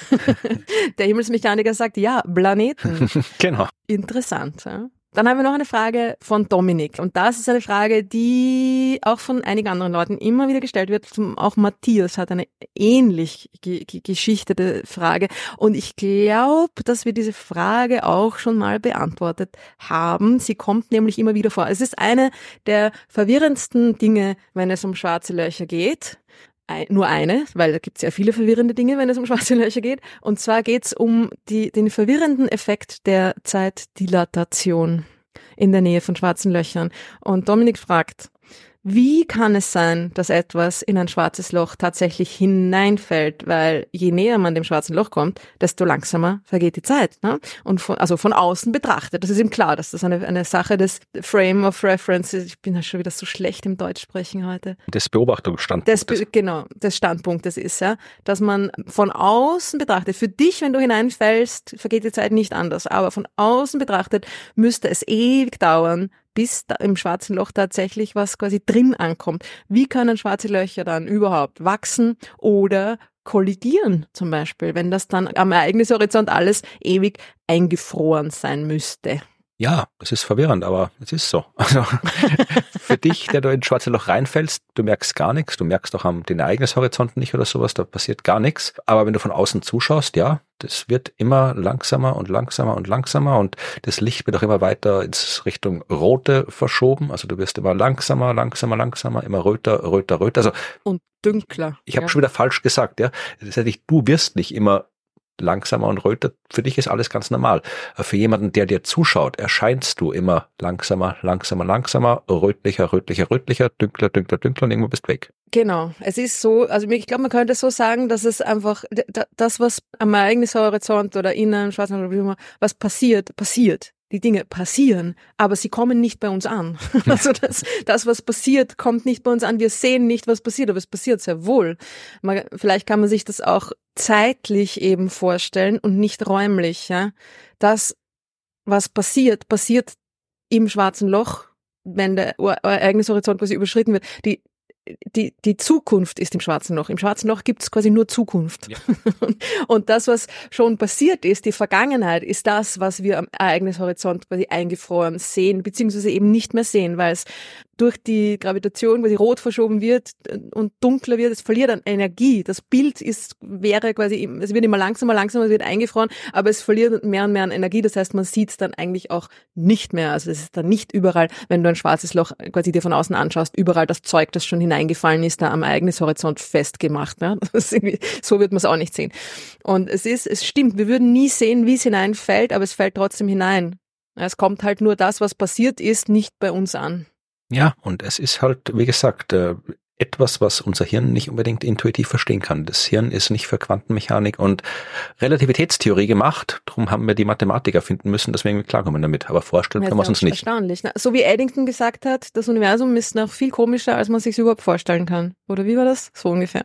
Der Himmelsmechaniker sagt, ja, Planeten. Genau. Interessant. Ja? Dann haben wir noch eine Frage von Dominik. Und das ist eine Frage, die auch von einigen anderen Leuten immer wieder gestellt wird. Auch Matthias hat eine ähnlich ge- ge- geschichtete Frage. Und ich glaube, dass wir diese Frage auch schon mal beantwortet haben. Sie kommt nämlich immer wieder vor. Es ist eine der verwirrendsten Dinge, wenn es um schwarze Löcher geht. Nur eine, weil da gibt es ja viele verwirrende Dinge, wenn es um schwarze Löcher geht. Und zwar geht es um die, den verwirrenden Effekt der Zeitdilatation in der Nähe von schwarzen Löchern. Und Dominik fragt, wie kann es sein, dass etwas in ein schwarzes Loch tatsächlich hineinfällt? Weil je näher man dem schwarzen Loch kommt, desto langsamer vergeht die Zeit. Ne? Und von, also von außen betrachtet. Das ist ihm klar, dass das eine, eine Sache des Frame of Reference ist. Ich bin ja schon wieder so schlecht im Deutsch sprechen heute. Des Beobachtungsstandpunktes. Des, genau, des Standpunktes ist, ja, dass man von außen betrachtet, für dich, wenn du hineinfällst, vergeht die Zeit nicht anders, aber von außen betrachtet müsste es ewig dauern, bis da im schwarzen Loch tatsächlich was quasi drin ankommt. Wie können schwarze Löcher dann überhaupt wachsen oder kollidieren zum Beispiel, wenn das dann am Ereignishorizont alles ewig eingefroren sein müsste? Ja, das ist verwirrend, aber es ist so. Also für dich, der du ins schwarze Loch reinfällst, du merkst gar nichts, du merkst auch am den Ereignishorizont nicht oder sowas, da passiert gar nichts. Aber wenn du von außen zuschaust, ja, das wird immer langsamer und langsamer und langsamer und das Licht wird auch immer weiter ins Richtung Rote verschoben. Also du wirst immer langsamer, langsamer, langsamer, immer röter, röter, röter. Also und dünkler. Ich habe ja. schon wieder falsch gesagt, ja. Das heißt nicht, du wirst nicht immer langsamer und röter, für dich ist alles ganz normal. Aber für jemanden, der dir zuschaut, erscheinst du immer langsamer, langsamer, langsamer, rötlicher, rötlicher, rötlicher, dünkler, dünkler, dünkler und irgendwo bist du weg. Genau. Es ist so, also ich glaube, man könnte so sagen, dass es einfach das, was am Ereignishorizont oder in einem schwarzen Loch, was passiert, passiert. Die Dinge passieren, aber sie kommen nicht bei uns an. Also das, das, was passiert, kommt nicht bei uns an. Wir sehen nicht, was passiert, aber es passiert sehr wohl. Man, vielleicht kann man sich das auch zeitlich eben vorstellen und nicht räumlich. Ja? Das, was passiert, passiert im schwarzen Loch, wenn der Ereignishorizont quasi überschritten wird. Die Die, die Zukunft ist im schwarzen Loch. Im schwarzen Loch gibt es quasi nur Zukunft. Ja. Und das, was schon passiert ist, die Vergangenheit, ist das, was wir am Ereignishorizont quasi eingefroren sehen, beziehungsweise eben nicht mehr sehen, weil es durch die Gravitation quasi rot verschoben wird und dunkler wird. Es verliert an Energie. Das Bild ist, wäre quasi, es wird immer langsamer, langsamer, es wird eingefroren, aber es verliert mehr und mehr an Energie. Das heißt, man sieht es dann eigentlich auch nicht mehr. Also es ist dann nicht überall, wenn du ein schwarzes Loch quasi dir von außen anschaust, überall das Zeug, das schon hineingefallen ist, da am Ereignishorizont festgemacht. Ne? Das ist irgendwie, so wird man es auch nicht sehen. Und es ist, es stimmt, wir würden nie sehen, wie es hineinfällt, aber es fällt trotzdem hinein. Es kommt halt nur das, was passiert ist, nicht bei uns an. Ja, und es ist halt, wie gesagt, äh, etwas, was unser Hirn nicht unbedingt intuitiv verstehen kann. Das Hirn ist nicht für Quantenmechanik und Relativitätstheorie gemacht. Darum haben wir die Mathematiker finden müssen, dass wir irgendwie klarkommen damit. Aber vorstellen können wir es uns nicht. Erstaunlich. Ne? So wie Eddington gesagt hat, das Universum ist noch viel komischer, als man sich überhaupt vorstellen kann. Oder wie war das? So ungefähr.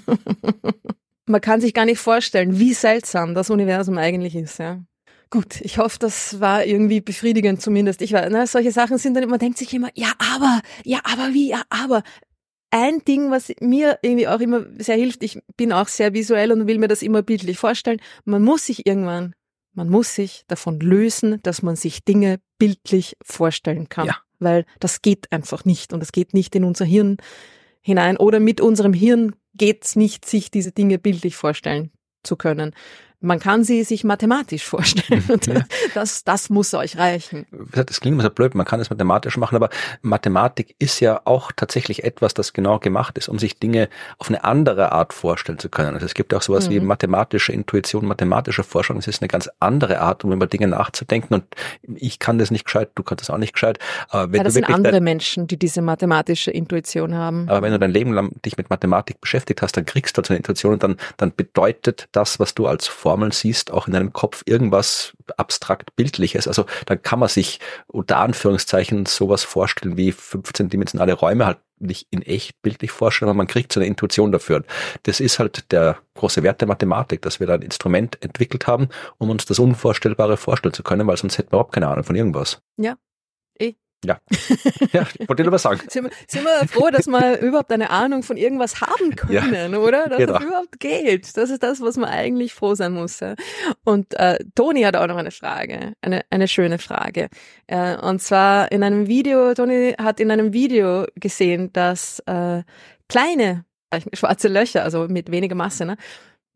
Man kann sich gar nicht vorstellen, wie seltsam das Universum eigentlich ist, ja. Gut, ich hoffe, das war irgendwie befriedigend zumindest. Ich war, ne, solche Sachen sind dann, man denkt sich immer, ja, aber, ja, aber wie, ja, aber. Ein Ding, was mir irgendwie auch immer sehr hilft, ich bin auch sehr visuell und will mir das immer bildlich vorstellen, man muss sich irgendwann, man muss sich davon lösen, dass man sich Dinge bildlich vorstellen kann. Ja. Weil das geht einfach nicht und das geht nicht in unser Hirn hinein oder mit unserem Hirn geht's nicht, sich diese Dinge bildlich vorstellen zu können. Man kann sie sich mathematisch vorstellen und ja. das, das muss euch reichen. Das klingt immer so blöd, man kann es mathematisch machen, aber Mathematik ist ja auch tatsächlich etwas, das genau gemacht ist, um sich Dinge auf eine andere Art vorstellen zu können. Also es gibt auch sowas mhm. wie mathematische Intuition, mathematische Forschung. Es ist eine ganz andere Art, um über Dinge nachzudenken und ich kann das nicht gescheit, du kannst das auch nicht gescheit. Aber wenn ja, das du sind andere dein, Menschen, die diese mathematische Intuition haben. Aber wenn du dein Leben lang dich mit Mathematik beschäftigt hast, dann kriegst du halt so eine Intuition und dann, dann bedeutet das, was du als Form siehst, auch in deinem Kopf irgendwas abstrakt Bildliches. Also dann kann man sich unter Anführungszeichen sowas vorstellen wie fünfzehndimensionale Räume halt nicht in echt bildlich vorstellen, aber man kriegt so eine Intuition dafür. Das ist halt der große Wert der Mathematik, dass wir da ein Instrument entwickelt haben, um uns das Unvorstellbare vorstellen zu können, weil sonst hätten wir überhaupt keine Ahnung von irgendwas. Ja, eh. Ja, ja, ich wollte dir nur was sagen. Sind wir, sind wir froh, dass wir überhaupt eine Ahnung von irgendwas haben können, ja. oder? Dass genau. das überhaupt geht. Das ist das, was man eigentlich froh sein muss. Ja. Und äh, Toni hat auch noch eine Frage, eine eine schöne Frage. Äh, und zwar in einem Video, Toni hat in einem Video gesehen, dass äh, kleine schwarze Löcher, also mit weniger Masse, ne,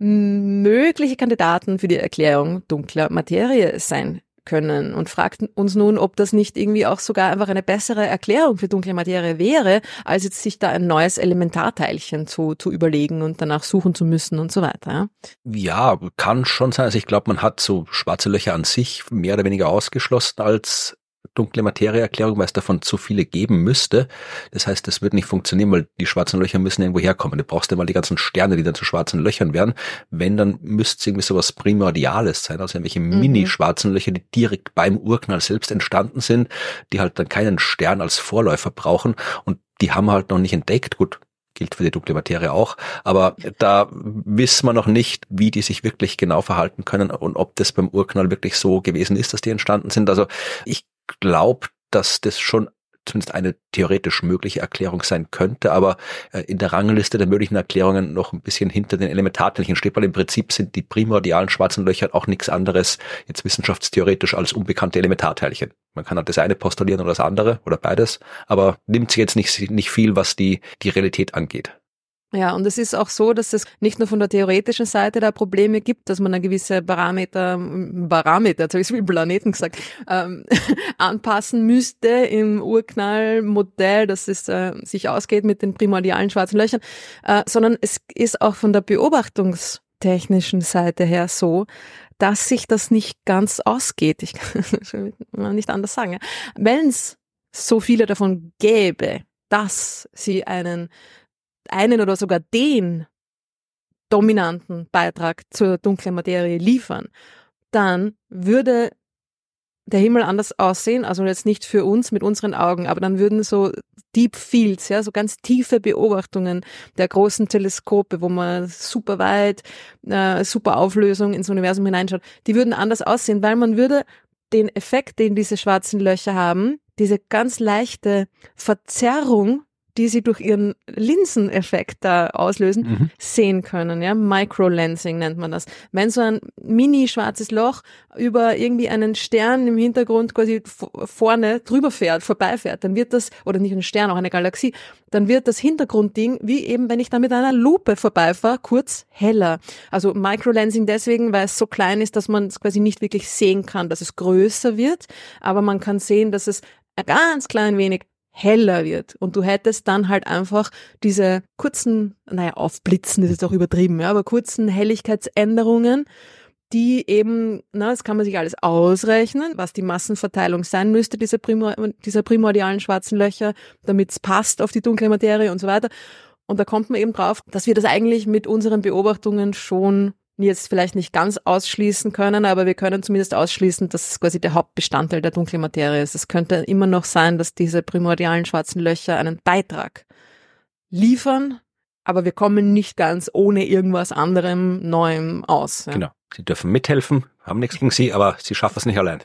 mögliche Kandidaten für die Erklärung dunkler Materie sein können und fragten uns nun, ob das nicht irgendwie auch sogar einfach eine bessere Erklärung für dunkle Materie wäre, als jetzt sich da ein neues Elementarteilchen zu, zu überlegen und danach suchen zu müssen und so weiter. Ja, kann schon sein. Also ich glaube, man hat so schwarze Löcher an sich mehr oder weniger ausgeschlossen als dunkle Materieerklärung, weil es davon zu viele geben müsste. Das heißt, das wird nicht funktionieren, weil die schwarzen Löcher müssen irgendwo herkommen. Du brauchst ja mal die ganzen Sterne, die dann zu schwarzen Löchern werden. Wenn, dann müsste es irgendwie sowas Primordiales sein, also irgendwelche mhm. mini-schwarzen Löcher, die direkt beim Urknall selbst entstanden sind, die halt dann keinen Stern als Vorläufer brauchen und die haben wir halt noch nicht entdeckt. Gut, gilt für die dunkle Materie auch, aber da wissen wir noch nicht, wie die sich wirklich genau verhalten können und ob das beim Urknall wirklich so gewesen ist, dass die entstanden sind. Also ich glaube, dass das schon zumindest eine theoretisch mögliche Erklärung sein könnte, aber äh, in der Rangliste der möglichen Erklärungen noch ein bisschen hinter den Elementarteilchen steht, weil im Prinzip sind die primordialen schwarzen Löcher auch nichts anderes, jetzt wissenschaftstheoretisch, als unbekannte Elementarteilchen. Man kann halt das eine postulieren oder das andere oder beides, aber nimmt sich jetzt nicht, nicht viel, was die, die Realität angeht. Ja, und es ist auch so, dass es nicht nur von der theoretischen Seite da Probleme gibt, dass man eine gewisse Parameter, Parameter, jetzt habe ich so wie Planeten gesagt, ähm, anpassen müsste im Urknallmodell, dass es äh, sich ausgeht mit den primordialen schwarzen Löchern, äh, sondern es ist auch von der beobachtungstechnischen Seite her so, dass sich das nicht ganz ausgeht. Ich kann nicht anders sagen. Ja. Wenn es so viele davon gäbe, dass sie einen einen oder sogar den dominanten Beitrag zur dunklen Materie liefern, dann würde der Himmel anders aussehen, also jetzt nicht für uns mit unseren Augen, aber dann würden so Deep Fields, ja, so ganz tiefe Beobachtungen der großen Teleskope, wo man super weit, äh, super Auflösung ins Universum hineinschaut, die würden anders aussehen, weil man würde den Effekt, den diese schwarzen Löcher haben, diese ganz leichte Verzerrung, die sie durch ihren Linseneffekt da auslösen, mhm. sehen können. Ja, Microlensing nennt man das. Wenn so ein mini-schwarzes Loch über irgendwie einen Stern im Hintergrund quasi vorne drüber fährt, vorbeifährt, dann wird das, oder nicht ein Stern, auch eine Galaxie, dann wird das Hintergrundding, wie eben, wenn ich da mit einer Lupe vorbeifahre, kurz heller. Also Microlensing deswegen, weil es so klein ist, dass man es quasi nicht wirklich sehen kann, dass es größer wird, aber man kann sehen, dass es ein ganz klein wenig heller wird. Und du hättest dann halt einfach diese kurzen, naja, aufblitzen, das ist auch übertrieben, ja, aber kurzen Helligkeitsänderungen, die eben, na, das kann man sich alles ausrechnen, was die Massenverteilung sein müsste, dieser, Primor- dieser primordialen schwarzen Löcher, damit es passt auf die dunkle Materie und so weiter. Und da kommt man eben drauf, dass wir das eigentlich mit unseren Beobachtungen schon jetzt vielleicht nicht ganz ausschließen können, aber wir können zumindest ausschließen, dass es quasi der Hauptbestandteil der dunklen Materie ist. Es könnte immer noch sein, dass diese primordialen schwarzen Löcher einen Beitrag liefern, aber wir kommen nicht ganz ohne irgendwas anderem Neuem aus. Ja. Genau. Sie dürfen mithelfen, haben nichts gegen Sie, aber Sie schaffen es nicht allein.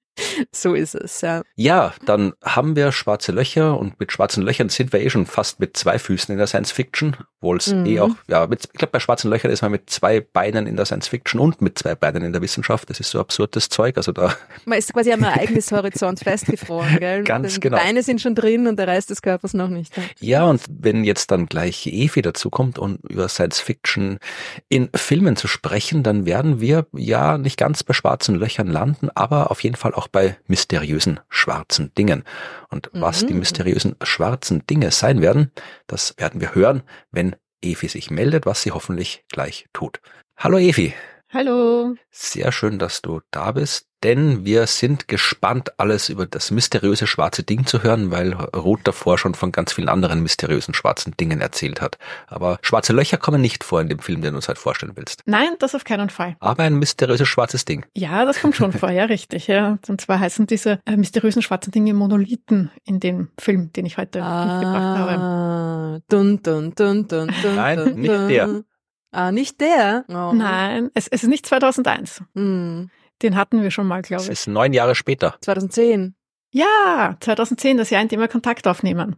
So ist es, ja. Ja, dann haben wir schwarze Löcher und mit schwarzen Löchern sind wir eh schon fast mit zwei Füßen in der Science Fiction, obwohl es mhm. eh auch, ja, mit, ich glaube bei schwarzen Löchern ist man mit zwei Beinen in der Science Fiction und mit zwei Beinen in der Wissenschaft. Das ist so absurdes Zeug, also da. Man ist quasi am eigenes Horizont festgefroren, gell? Ganz die genau. Die Beine sind schon drin und der Rest des Körpers noch nicht. Ja, ja, und wenn jetzt dann gleich Evi dazukommt und über Science Fiction in Filmen zu sprechen, dann werden wir ja nicht ganz bei schwarzen Löchern landen, aber auf jeden Fall auch bei mysteriösen schwarzen Dingen. Und was mhm. die mysteriösen schwarzen Dinge sein werden, das werden wir hören, wenn Evi sich meldet, was sie hoffentlich gleich tut. Hallo Evi. Hallo. Sehr schön, dass du da bist, denn wir sind gespannt, alles über das mysteriöse schwarze Ding zu hören, weil Ruth davor schon von ganz vielen anderen mysteriösen schwarzen Dingen erzählt hat. Aber schwarze Löcher kommen nicht vor in dem Film, den du uns halt vorstellen willst. Nein, das auf keinen Fall. Aber ein mysteriöses schwarzes Ding. Ja, das kommt schon vor, ja, richtig. Ja. Und zwar heißen diese äh, mysteriösen schwarzen Dinge Monolithen in dem Film, den ich heute ah, mitgebracht habe. Dun, dun, dun, dun, dun, Nein, dun, nicht dun. der. Ah, nicht der? Oh. Nein, es, es ist nicht zweitausendeins. Mm. Den hatten wir schon mal, glaube ich. Das ist neun Jahre später. zweitausendzehn. Ja, zweitauszehn, das Jahr, in dem wir Kontakt aufnehmen.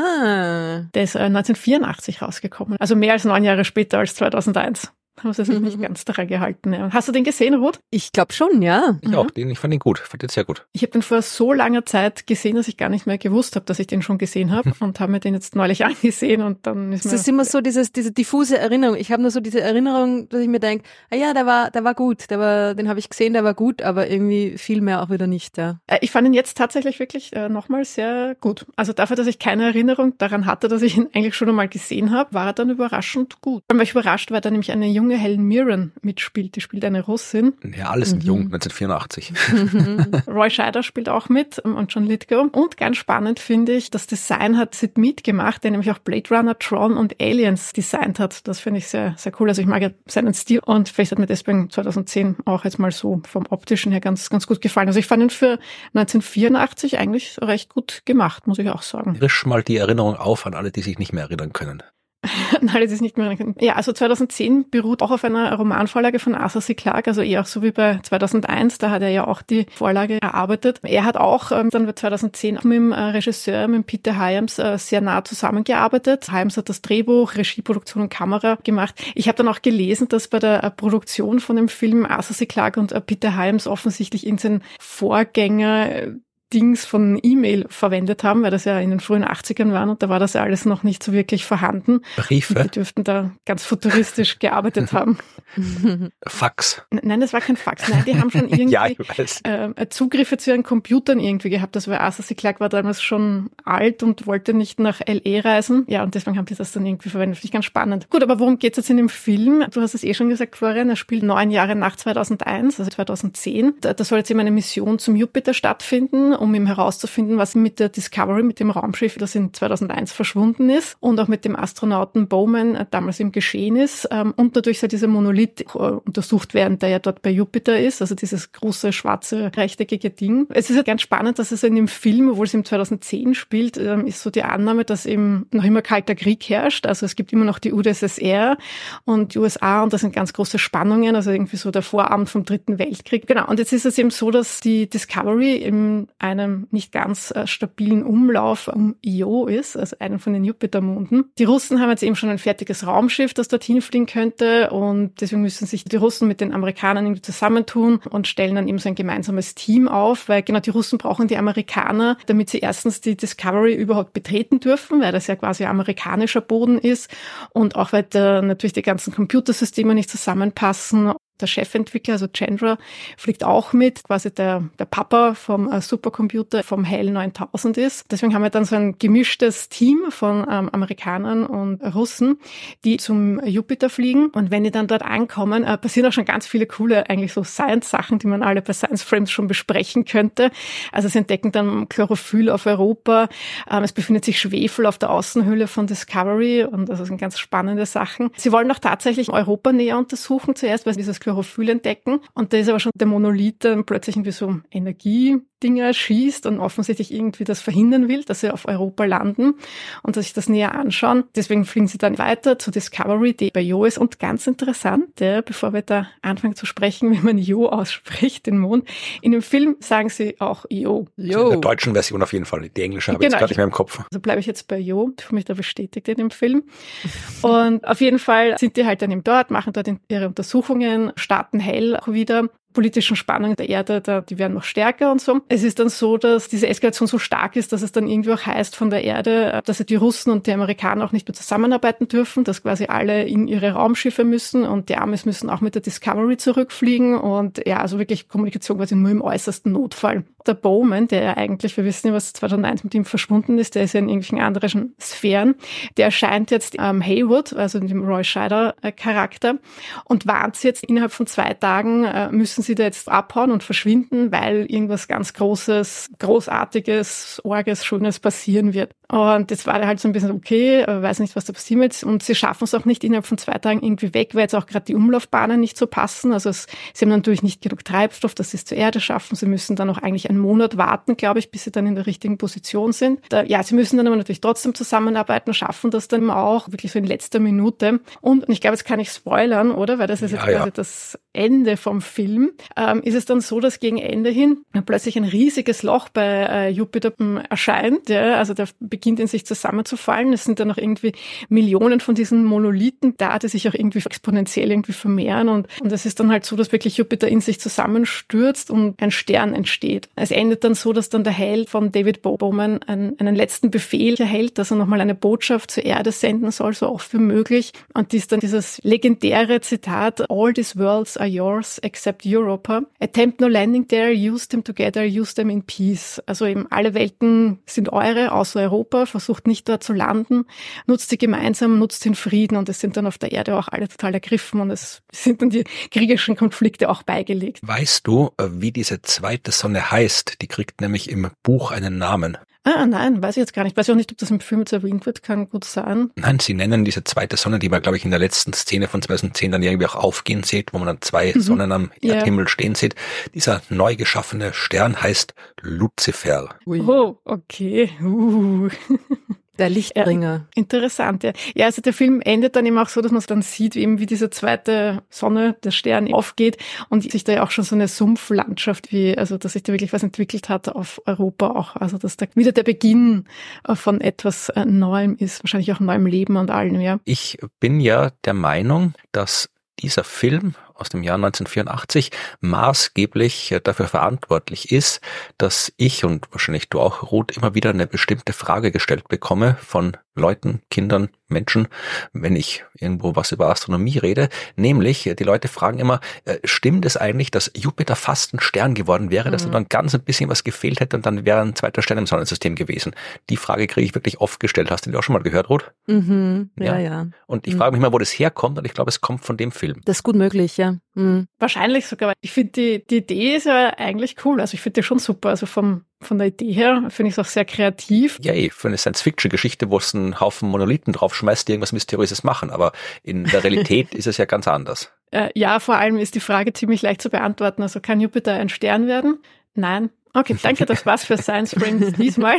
Ah. Der ist äh, neunzehnhundertvierundachtzig rausgekommen. Also mehr als neun Jahre später als zweitauseins. Haben sie sich nicht ganz daran gehalten. Ja. Hast du den gesehen, Ruth? Ich glaube schon, ja. Ich auch, den, ich fand ihn gut, fand den sehr gut. Ich habe den vor so langer Zeit gesehen, dass ich gar nicht mehr gewusst habe, dass ich den schon gesehen habe und habe mir den jetzt neulich angesehen und dann ist mir... Das ist immer so dieses, diese diffuse Erinnerung. Ich habe nur so diese Erinnerung, dass ich mir denke, ah ja, der war, der war gut, der war, den habe ich gesehen, der war gut, aber irgendwie viel mehr auch wieder nicht, ja. Ich fand ihn jetzt tatsächlich wirklich äh, nochmal sehr gut. Also dafür, dass ich keine Erinnerung daran hatte, dass ich ihn eigentlich schon einmal gesehen habe, war er dann überraschend gut. Dann war ich überrascht, weil da nämlich eine junge Helen Mirren mitspielt. Die spielt eine Russin. Ja, alles sind mhm. jung, neunzehnhundertvierundachtzig. Roy Scheider spielt auch mit und John Lithgow. Und ganz spannend finde ich, das Design hat Sid Mead gemacht, der nämlich auch Blade Runner, Tron und Aliens designt hat. Das finde ich sehr, sehr cool. Also ich mag ja seinen Stil und vielleicht hat mir deswegen zweitausendzehn auch jetzt mal so vom Optischen her ganz, ganz gut gefallen. Also ich fand ihn für neunzehnhundertvierundachtzig eigentlich recht gut gemacht, muss ich auch sagen. Frisch mal die Erinnerung auf an alle, die sich nicht mehr erinnern können. Nein, das ist nicht mehr. Ja, also zweitausendzehn beruht auch auf einer Romanvorlage von Arthur C. Clarke, also eher auch so wie bei zweitausendeins, da hat er ja auch die Vorlage erarbeitet. Er hat auch ähm, dann zweitausendzehn mit dem äh, Regisseur, mit Peter Hyams, äh, sehr nah zusammengearbeitet. Hyams hat das Drehbuch, Regie, Produktion und Kamera gemacht. Ich habe dann auch gelesen, dass bei der äh, Produktion von dem Film Arthur C. Clarke und äh, Peter Hyams offensichtlich irgendein Vorgänger äh, Dings von E-Mail verwendet haben, weil das ja in den frühen achtzigern waren und da war das ja alles noch nicht so wirklich vorhanden. Briefe? Und die dürften da ganz futuristisch gearbeitet haben. Fax? Nein, das war kein Fax. Nein, die haben schon irgendwie ja, ich weiß. Äh, Zugriffe zu ihren Computern irgendwie gehabt. Das war Arthur C. Clarke war damals schon alt und wollte nicht nach L A reisen. Ja, und deswegen haben die das dann irgendwie verwendet. Finde ich ganz spannend. Gut, aber worum geht's jetzt in dem Film? Du hast es eh schon gesagt, Florian, er spielt neun Jahre nach zweitausendeins, also zweitausendzehn. Da, da soll jetzt eben eine Mission zum Jupiter stattfinden, um ihm herauszufinden, was mit der Discovery, mit dem Raumschiff, das in zweitausendeins verschwunden ist und auch mit dem Astronauten Bowman äh, damals im Geschehen ist. Ähm, und dadurch soll dieser Monolith äh, untersucht werden, der ja dort bei Jupiter ist, also dieses große, schwarze, rechteckige Ding. Es ist ja ganz spannend, dass es in dem Film, obwohl es im zweitausendzehn spielt, ähm, ist so die Annahme, dass eben noch immer Kalter Krieg herrscht. Also es gibt immer noch die U d S S R und die U S A und das sind ganz große Spannungen, also irgendwie so der Vorabend vom Dritten Weltkrieg. Genau, und jetzt ist es eben so, dass die Discovery in einem nicht ganz äh, stabilen Umlauf um Io ist, also einen von den Jupitermonden. Die Russen haben jetzt eben schon ein fertiges Raumschiff, das dorthin fliegen könnte und deswegen müssen sich die Russen mit den Amerikanern irgendwie zusammentun und stellen dann eben so ein gemeinsames Team auf, weil genau die Russen brauchen die Amerikaner, damit sie erstens die Discovery überhaupt betreten dürfen, weil das ja quasi amerikanischer Boden ist und auch weil da natürlich die ganzen Computersysteme nicht zusammenpassen. Der Chefentwickler, also Chandra, fliegt auch mit, quasi der, der Papa vom äh, Supercomputer vom HAL neuntausend ist. Deswegen haben wir dann so ein gemischtes Team von ähm, Amerikanern und Russen, die zum Jupiter fliegen. Und wenn die dann dort ankommen, äh, passieren auch schon ganz viele coole, eigentlich so Science-Sachen, die man alle bei Science Frames schon besprechen könnte. Also sie entdecken dann Chlorophyll auf Europa. Ähm, es befindet sich Schwefel auf der Außenhülle von Discovery und das sind ganz spannende Sachen. Sie wollen auch tatsächlich Europa näher untersuchen zuerst, weil dieses Chlorophyll entdecken. Und da ist aber schon der Monolith dann plötzlich irgendwie so Energiedinger schießt und offensichtlich irgendwie das verhindern will, dass sie auf Europa landen und sich das näher anschauen. Deswegen fliegen sie dann weiter zu Discovery, die bei Io ist. Und ganz interessant, ja, bevor wir da anfangen zu sprechen, wie man Io ausspricht, den Mond. In dem Film sagen sie auch Io. Io. In der deutschen Version auf jeden Fall. Die englische habe ich genau, jetzt gar nicht mehr im Kopf. Also bleibe ich jetzt bei Io. Ich fühle mich da bestätigt in dem Film. Und auf jeden Fall sind die halt dann eben dort, machen dort ihre Untersuchungen, starten hell auch wieder. Politischen Spannungen der Erde, da, die werden noch stärker und so. Es ist dann so, dass diese Eskalation so stark ist, dass es dann irgendwie auch heißt von der Erde, dass die Russen und die Amerikaner auch nicht mehr zusammenarbeiten dürfen, dass quasi alle in ihre Raumschiffe müssen und die Amis müssen auch mit der Discovery zurückfliegen und ja, also wirklich Kommunikation quasi nur im äußersten Notfall. Der Bowman, der ja eigentlich, wir wissen ja, was zweitausendeins mit ihm verschwunden ist, der ist ja in irgendwelchen anderen Sphären, der erscheint jetzt am ähm, Hayward, also in dem Roy Scheider äh, Charakter und warnt sie jetzt innerhalb von zwei Tagen, äh, müssen sie da jetzt abhauen und verschwinden, weil irgendwas ganz Großes, Großartiges, Orges, Schönes passieren wird. Und jetzt war der halt so ein bisschen okay, weiß nicht, was da passieren wird. Und sie schaffen es auch nicht innerhalb von zwei Tagen irgendwie weg, weil jetzt auch gerade die Umlaufbahnen nicht so passen. Also es, sie haben natürlich nicht genug Treibstoff, dass sie es zur Erde schaffen. Sie müssen dann auch eigentlich einen Monat warten, glaube ich, bis sie dann in der richtigen Position sind. Da, ja, sie müssen dann aber natürlich trotzdem zusammenarbeiten, schaffen das dann auch wirklich so in letzter Minute. Und ich glaube, jetzt kann ich spoilern, oder? Weil das ist jetzt ja, quasi ja. das Ende vom Film. Ähm, ist es dann so, dass gegen Ende hin plötzlich ein riesiges Loch bei äh, Jupiter erscheint. Ja? Also der beginnt in sich zusammenzufallen. Es sind dann noch irgendwie Millionen von diesen Monolithen da, die sich auch irgendwie exponentiell irgendwie vermehren. Und, und es ist dann halt so, dass wirklich Jupiter in sich zusammenstürzt und ein Stern entsteht. Es endet dann so, dass dann der Held von David Bowman einen, einen letzten Befehl erhält, dass er nochmal eine Botschaft zur Erde senden soll, so oft wie möglich. Und die ist dann dieses legendäre Zitat, "All these worlds are yours except Europa. Attempt no landing there, use them together, use them in peace." Also eben alle Welten sind eure, außer Europa, versucht nicht dort zu landen, nutzt sie gemeinsam, nutzt den Frieden und es sind dann auf der Erde auch alle total ergriffen und es sind dann die kriegerischen Konflikte auch beigelegt. Weißt du, wie diese zweite Sonne heißt? Die kriegt nämlich im Buch einen Namen. Ah, nein, weiß ich jetzt gar nicht. Weiß ich auch nicht, ob das im Film jetzt erwähnt wird, kann gut sein. Nein, sie nennen diese zweite Sonne, die man, glaube ich, in der letzten Szene von zweitausendzehn dann irgendwie auch aufgehen sieht, wo man dann zwei mhm. Sonnen am Erdhimmel ja. stehen sieht. Dieser neu geschaffene Stern heißt Luzifer. Ui. Oh, okay. Uh. Der Lichtbringer. Ja, interessant, ja. Ja, also der Film endet dann eben auch so, dass man dann sieht, wie eben wie diese zweite Sonne, der Stern, aufgeht und sich da ja auch schon so eine Sumpflandschaft, wie, also dass sich da wirklich was entwickelt hat auf Europa auch. Also dass da wieder der Beginn von etwas Neuem ist, wahrscheinlich auch neuem Leben und allem, ja. Ich bin ja der Meinung, dass dieser Film aus dem Jahr neunzehnhundertvierundachtzig maßgeblich dafür verantwortlich ist, dass ich und wahrscheinlich du auch, Ruth, immer wieder eine bestimmte Frage gestellt bekomme von Leuten, Kindern, Menschen, wenn ich irgendwo was über Astronomie rede. Nämlich, die Leute fragen immer, äh, stimmt es eigentlich, dass Jupiter fast ein Stern geworden wäre, mhm. dass dann ganz ein bisschen was gefehlt hätte und dann wäre ein zweiter Stern im Sonnensystem gewesen? Die Frage kriege ich wirklich oft gestellt. Hast du die auch schon mal gehört, Ruth? Mhm. Ja, ja, ja. Und ich mhm. frage mich mal, wo das herkommt, und ich glaube, es kommt von dem Film. Das ist gut möglich, ja. Mhm. Wahrscheinlich sogar. Ich finde, die, die Idee ist ja eigentlich cool. Also ich finde die schon super. Also vom, von der Idee her finde ich es auch sehr kreativ. Ja, eh, für eine Science-Fiction-Geschichte, wo es einen Haufen Monolithen draufschmeißt, die irgendwas Mysteriöses machen. Aber in der Realität ist es ja ganz anders. Äh, ja, vor allem ist die Frage ziemlich leicht zu beantworten. Also kann Jupiter ein Stern werden? Nein. Okay, danke, das war's für Science Friends diesmal.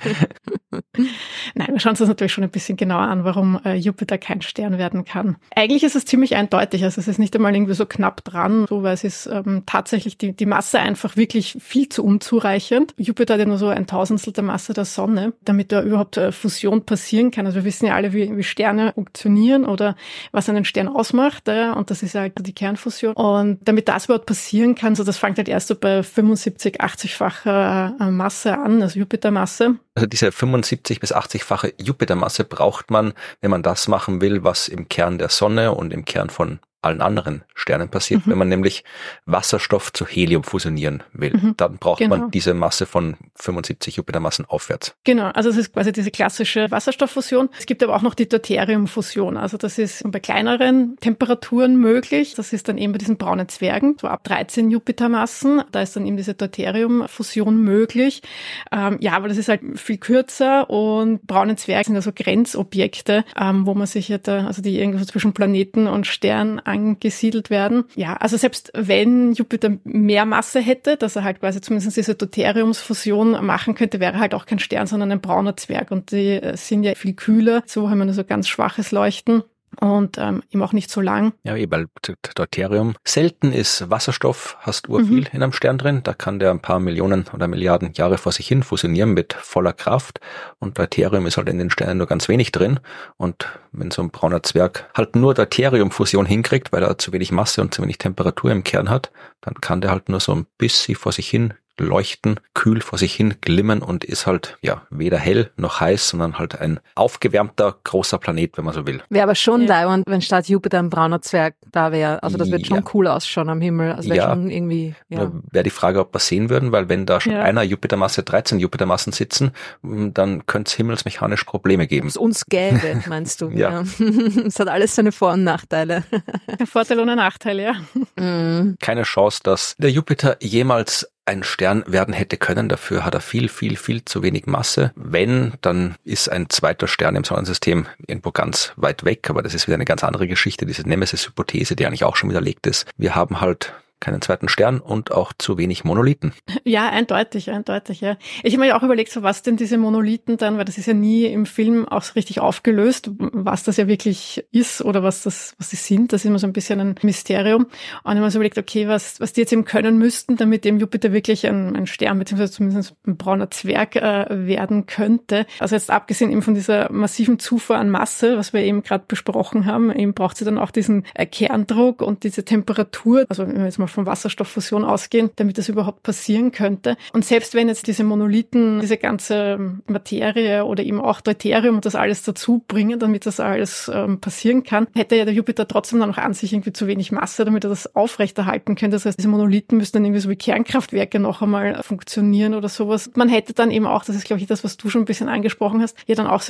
Nein, wir schauen uns das natürlich schon ein bisschen genauer an, warum äh, Jupiter kein Stern werden kann. Eigentlich ist es ziemlich eindeutig, also es ist nicht einmal irgendwie so knapp dran, so, weil es ist ähm, tatsächlich die, die Masse einfach wirklich viel zu unzureichend. Jupiter hat ja nur so ein Tausendstel der Masse der Sonne, damit da überhaupt äh, Fusion passieren kann. Also wir wissen ja alle, wie, wie Sterne funktionieren oder was einen Stern ausmacht, äh, und das ist halt die Kernfusion. Und damit das überhaupt passieren kann, so das fängt halt erst so bei fünfundsiebzig, achtzig-facher äh, Masse an, also Jupitermasse. Also diese fünfundsiebzig bis achtzig-fache Jupitermasse braucht man, wenn man das machen will, was im Kern der Sonne und im Kern von allen anderen Sternen passiert, mhm. wenn man nämlich Wasserstoff zu Helium fusionieren will. Mhm. Dann braucht genau. man diese Masse von fünfundsiebzig Jupitermassen aufwärts. Genau, also es ist quasi diese klassische Wasserstofffusion. Es gibt aber auch noch die Deuteriumfusion. Also das ist bei kleineren Temperaturen möglich. Das ist dann eben bei diesen braunen Zwergen, so ab dreizehn Jupitermassen. Da ist dann eben diese Deuteriumfusion möglich. Ähm, ja, aber das ist halt viel kürzer, und braune Zwerge sind also Grenzobjekte, ähm, wo man sich ja da, also die irgendwo zwischen Planeten und Sternen angesiedelt werden. Ja, also selbst wenn Jupiter mehr Masse hätte, dass er halt quasi zumindest diese Deuteriumsfusion machen könnte, wäre halt auch kein Stern, sondern ein brauner Zwerg. Und die sind ja viel kühler. So haben wir nur so ganz schwaches Leuchten. Und ähm, eben auch nicht so lang. Ja, eh, weil Deuterium selten ist. Wasserstoff, hast urviel mhm. in einem Stern drin. Da kann der ein paar Millionen oder Milliarden Jahre vor sich hin fusionieren mit voller Kraft. Und Deuterium ist halt in den Sternen nur ganz wenig drin. Und wenn so ein brauner Zwerg halt nur Deuteriumfusion hinkriegt, weil er zu wenig Masse und zu wenig Temperatur im Kern hat, dann kann der halt nur so ein bisschen vor sich hin leuchten, kühl vor sich hin glimmen und ist halt ja weder hell noch heiß, sondern halt ein aufgewärmter großer Planet, wenn man so will. Wäre aber schon ja. leibend, wenn statt Jupiter ein brauner Zwerg da wäre. Also das wird schon ja. cool ausschauen am Himmel. Also wäre ja. schon irgendwie. Ja. Wäre die Frage, ob wir sehen würden, weil wenn da schon ja. einer Jupitermasse, dreizehn Jupitermassen sitzen, dann könnte es himmelsmechanisch Probleme geben. Ob es uns gäbe, meinst du? ja. Es hat alles seine Vor- und Nachteile. Ein Vorteil und ein Nachteil, ja. Mhm. Keine Chance, dass der Jupiter jemals ein Stern werden hätte können. Dafür hat er viel, viel, viel zu wenig Masse. Wenn, dann ist ein zweiter Stern im Sonnensystem irgendwo ganz weit weg. Aber das ist wieder eine ganz andere Geschichte, diese Nemesis-Hypothese, die eigentlich auch schon widerlegt ist. Wir haben halt keinen zweiten Stern und auch zu wenig Monolithen. Ja, eindeutig, eindeutig, ja. Ich habe mir ja auch überlegt, so was denn diese Monolithen dann, weil das ist ja nie im Film auch so richtig aufgelöst, was das ja wirklich ist oder was das, was sie sind. Das ist immer so ein bisschen ein Mysterium. Und ich habe mir so überlegt, okay, was, was die jetzt eben können müssten, damit eben Jupiter wirklich ein, ein Stern, beziehungsweise zumindest ein brauner Zwerg äh, werden könnte. Also jetzt abgesehen eben von dieser massiven Zufuhr an Masse, was wir eben gerade besprochen haben, eben braucht sie dann auch diesen äh, Kerndruck und diese Temperatur, also wenn wir jetzt mal von Wasserstofffusion ausgehen, damit das überhaupt passieren könnte. Und selbst wenn jetzt diese Monolithen, diese ganze Materie oder eben auch Deuterium und das alles dazu bringen, damit das alles ähm, passieren kann, hätte ja der Jupiter trotzdem dann noch an sich irgendwie zu wenig Masse, damit er das aufrechterhalten könnte. Das heißt, diese Monolithen müssten dann irgendwie so wie Kernkraftwerke noch einmal funktionieren oder sowas. Man hätte dann eben auch, das ist glaube ich das, was du schon ein bisschen angesprochen hast, ja dann auch so ein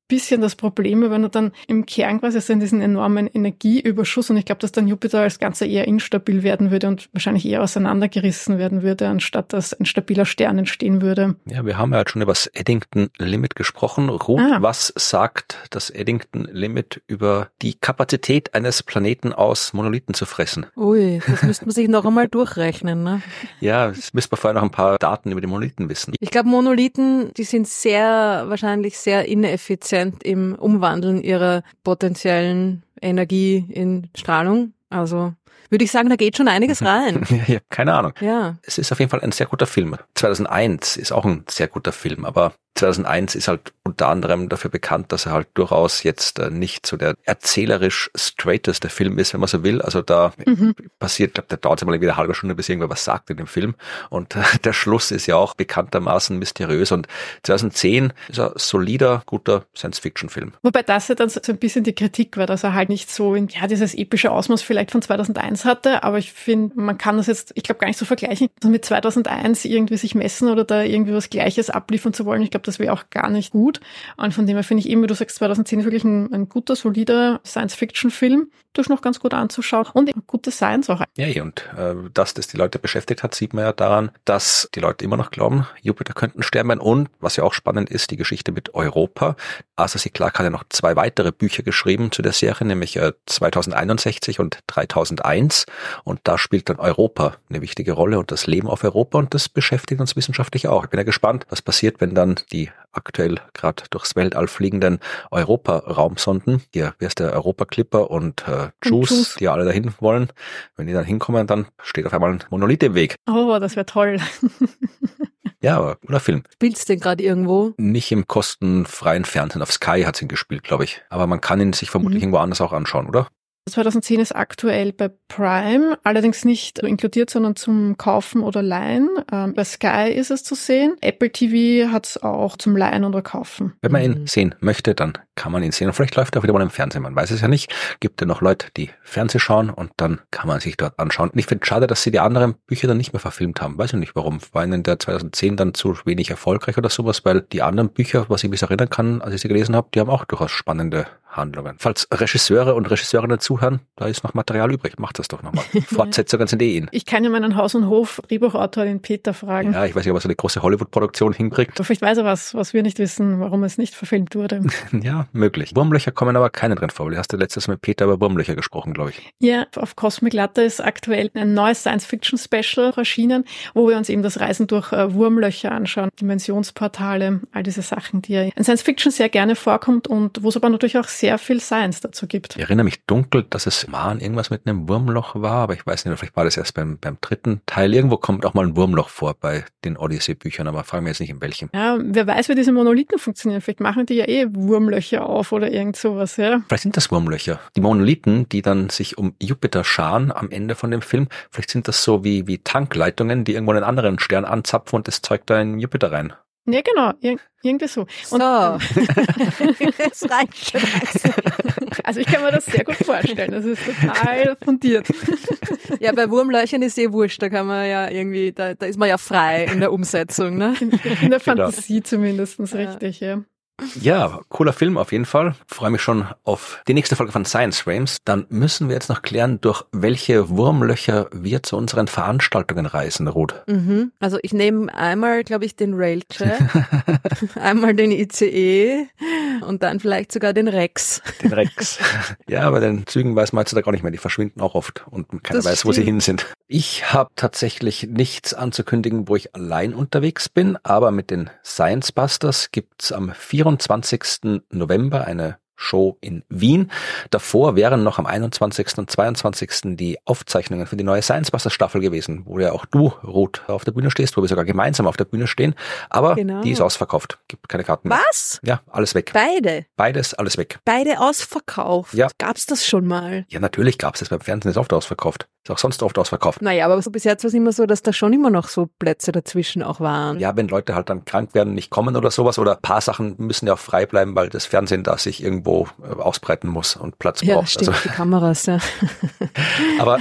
bisschen das Problem, wenn du dann im Kern quasi also in diesen enormen Energieüberschuss und ich glaube, dass dann Jupiter als Ganze eher instabil werden würde und wahrscheinlich eher auseinandergerissen werden würde, anstatt dass ein stabiler Stern entstehen würde. Ja, wir haben ja halt schon über das Eddington-Limit gesprochen. Ruth, ah. was sagt das Eddington-Limit über die Kapazität eines Planeten aus Monolithen zu fressen? Ui, das müsste man sich noch einmal durchrechnen, ne? Ja, das müsste man vorher noch ein paar Daten über die Monolithen wissen. Ich glaube, Monolithen, die sind sehr, wahrscheinlich sehr ineffizient im Umwandeln ihrer potenziellen Energie in Strahlung. Also würde ich sagen, da geht schon einiges rein. Ja, keine Ahnung. Ja. Es ist auf jeden Fall ein sehr guter Film. zweitausendeins ist auch ein sehr guter Film, aber zweitausendeins ist halt unter anderem dafür bekannt, dass er halt durchaus jetzt äh, nicht so der erzählerisch straighteste Film ist, wenn man so will. Also da mhm. passiert, ich glaube, da dauert es mal wieder eine halbe Stunde, bis irgendwer was sagt in dem Film. Und äh, der Schluss ist ja auch bekanntermaßen mysteriös. Und zweitausendzehn ist ein solider, guter Science-Fiction-Film. Wobei das ja dann so ein bisschen die Kritik war, dass er halt nicht so in, ja, dieses epische Ausmaß vielleicht von zweitausendeins hatte. Aber ich finde, man kann das jetzt, ich glaube, gar nicht so vergleichen, also mit zweitausendeins irgendwie sich messen oder da irgendwie was Gleiches abliefern zu wollen. Ich glaube, das wäre auch gar nicht gut. Und von dem her finde ich eben, wie du sagst, zweitausendzehn ist wirklich ein, ein guter, solider Science-Fiction-Film, durch noch ganz gut anzuschauen und eben gute Science auch. Ja, und äh, dass das die Leute beschäftigt hat, sieht man ja daran, dass die Leute immer noch glauben, Jupiter könnte ein Stern werden. Und was ja auch spannend ist, die Geschichte mit Europa. Arthur C. Clarke hat ja noch zwei weitere Bücher geschrieben zu der Serie, nämlich äh, zweitausendeinundsechzig und dreitausendeins. Und da spielt dann Europa eine wichtige Rolle und das Leben auf Europa. Und das beschäftigt uns wissenschaftlich auch. Ich bin ja gespannt, was passiert, wenn dann die aktuell gerade durchs Weltall fliegenden Europa-Raumsonden, hier, wer ist der Europa-Clipper und äh, Juice, die ja alle dahin wollen, wenn die dann hinkommen, dann steht auf einmal ein Monolith im Weg. Oh, das wäre toll. Ja, aber cooler Film. Spielt's denn gerade irgendwo? Nicht im kostenfreien Fernsehen. Auf Sky hat's ihn gespielt, glaube ich. Aber man kann ihn sich vermutlich mhm. irgendwo anders auch anschauen, oder? zweitausendzehn ist aktuell bei Prime, allerdings nicht inkludiert, sondern zum Kaufen oder Leihen. Ähm, bei Sky ist es zu sehen. Apple T V hat es auch zum Leihen oder Kaufen. Wenn man ihn sehen möchte, dann kann man ihn sehen. Und vielleicht läuft er auch wieder mal im Fernsehen. Man weiß es ja nicht. Gibt ja noch Leute, die Fernsehen schauen und dann kann man sich dort anschauen. Und ich finde es schade, dass sie die anderen Bücher dann nicht mehr verfilmt haben. Weiß ich nicht warum. War ihnen der zweitausendzehn dann zu wenig erfolgreich oder sowas, weil die anderen Bücher, was ich mich erinnern kann, als ich sie gelesen habe, die haben auch durchaus spannende Handlungen. Falls Regisseure und Regisseurinnen zuhören, da ist noch Material übrig. Macht das doch nochmal. Fortsetzungen sind eh in. Ich kann ja meinen Haus- und Hof-Drehbuchautor, den Peter, fragen. Ja, ich weiß nicht, ob er so eine große Hollywood-Produktion hinkriegt. Vielleicht weiß er was, was wir nicht wissen, warum es nicht verfilmt wurde. Ja, möglich. Wurmlöcher kommen aber keine drin vor. Du hast ja letztes Mal mit Peter über Wurmlöcher gesprochen, glaube ich. Ja, auf Cosmic Latte ist aktuell ein neues Science-Fiction-Special erschienen, wo wir uns eben das Reisen durch äh, Wurmlöcher anschauen, Dimensionsportale, all diese Sachen, die ja in Science-Fiction sehr gerne vorkommt und wo es aber natürlich auch sehr viel Science dazu gibt. Ich erinnere mich dunkel, dass es mal irgendwas mit einem Wurmloch war, aber ich weiß nicht, vielleicht war das erst beim, beim dritten Teil. Irgendwo kommt auch mal ein Wurmloch vor bei den Odyssey-Büchern, aber fragen wir jetzt nicht in welchem. Ja, wer weiß, wie diese Monolithen funktionieren. Vielleicht machen die ja eh Wurmlöcher auf oder irgend sowas, ja. Vielleicht sind das Wurmlöcher. Die Monolithen, die dann sich um Jupiter scharen am Ende von dem Film, vielleicht sind das so wie, wie Tankleitungen, die irgendwo einen anderen Stern anzapfen und das Zeug da in Jupiter rein. Ja, genau, Ir- irgendwie so. Und so. Das reicht schon. Also ich kann mir das sehr gut vorstellen. Das ist total fundiert. Ja, bei Wurmlöchern ist eh wurscht. Da kann man ja irgendwie, da, da ist man ja frei in der Umsetzung, ne? In, in der Fantasie genau. Zumindest, ja. Richtig, ja. Ja, cooler Film auf jeden Fall. Freue mich schon auf die nächste Folge von Science Frames. Dann müssen wir jetzt noch klären, durch welche Wurmlöcher wir zu unseren Veranstaltungen reisen, Ruth. Mhm. Also ich nehme einmal, glaube ich, den Railjet, einmal den I C E und dann vielleicht sogar den Rex. Den Rex. Ja, bei den Zügen weiß man heutzutage gar nicht mehr. Die verschwinden auch oft und keiner das weiß, stimmt. wo sie hin sind. Ich habe tatsächlich nichts anzukündigen, wo ich allein unterwegs bin, aber mit den Science Busters gibt's am vierundzwanzigsten November eine Show in Wien. Davor wären noch am einundzwanzigsten und zweiundzwanzigsten die Aufzeichnungen für die neue Science Busters Staffel gewesen, wo ja auch du, Ruth, auf der Bühne stehst, wo wir sogar gemeinsam auf der Bühne stehen. Aber genau. die ist ausverkauft. Gibt keine Karten mehr. Was? Ja, alles weg. Beide? Beides, alles weg. Beide ausverkauft? Ja. Gab's das schon mal? Ja, natürlich gab's das. Beim Fernsehen ist oft ausverkauft. Ist auch sonst oft ausverkauft. Naja, aber so bis jetzt war es immer so, dass da schon immer noch so Plätze dazwischen auch waren. Ja, wenn Leute halt dann krank werden, nicht kommen oder sowas, oder ein paar Sachen müssen ja auch frei bleiben, weil das Fernsehen da sich irgendwo äh, ausbreiten muss und Platz ja, braucht. Stimmt, also, die Kameras, ja. Aber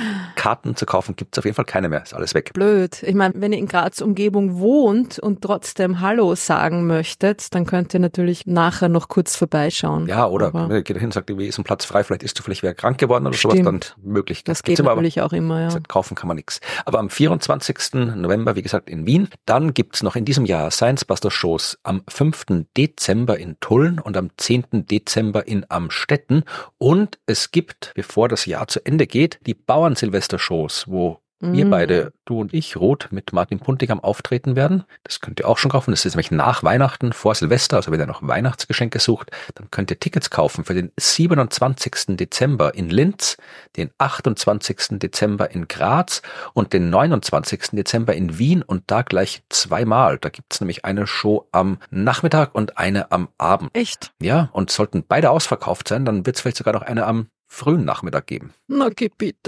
Karten zu kaufen gibt's auf jeden Fall keine mehr. Ist alles weg. Blöd. Ich meine, wenn ihr in Graz Umgebung wohnt und trotzdem Hallo sagen möchtet, dann könnt ihr natürlich nachher noch kurz vorbeischauen. Ja, oder aber geht hin und sagt, wie ist ein Platz frei, vielleicht ist zufällig wer krank geworden oder Stimmt. sowas, dann möglich. Das geht natürlich auch immer, ja. Kaufen kann man nichts. Aber am vierundzwanzigsten November, wie gesagt, in Wien. Dann gibt's noch in diesem Jahr Science Buster Shows am fünften Dezember in Tulln und am zehnten Dezember in Amstetten. Und es gibt, bevor das Jahr zu Ende geht, die Bauern-Silvester-Shows, wo wir beide, du und ich, Ruth, mit Martin Puntigam auftreten werden. Das könnt ihr auch schon kaufen. Das ist nämlich nach Weihnachten, vor Silvester. Also wenn ihr noch Weihnachtsgeschenke sucht, dann könnt ihr Tickets kaufen für den siebenundzwanzigsten Dezember in Linz, den achtundzwanzigsten Dezember in Graz und den neunundzwanzigsten Dezember in Wien und da gleich zweimal. Da gibt's nämlich eine Show am Nachmittag und eine am Abend. Echt? Ja, und sollten beide ausverkauft sein, dann wird's vielleicht sogar noch eine am frühen Nachmittag geben. Na, geh bitte.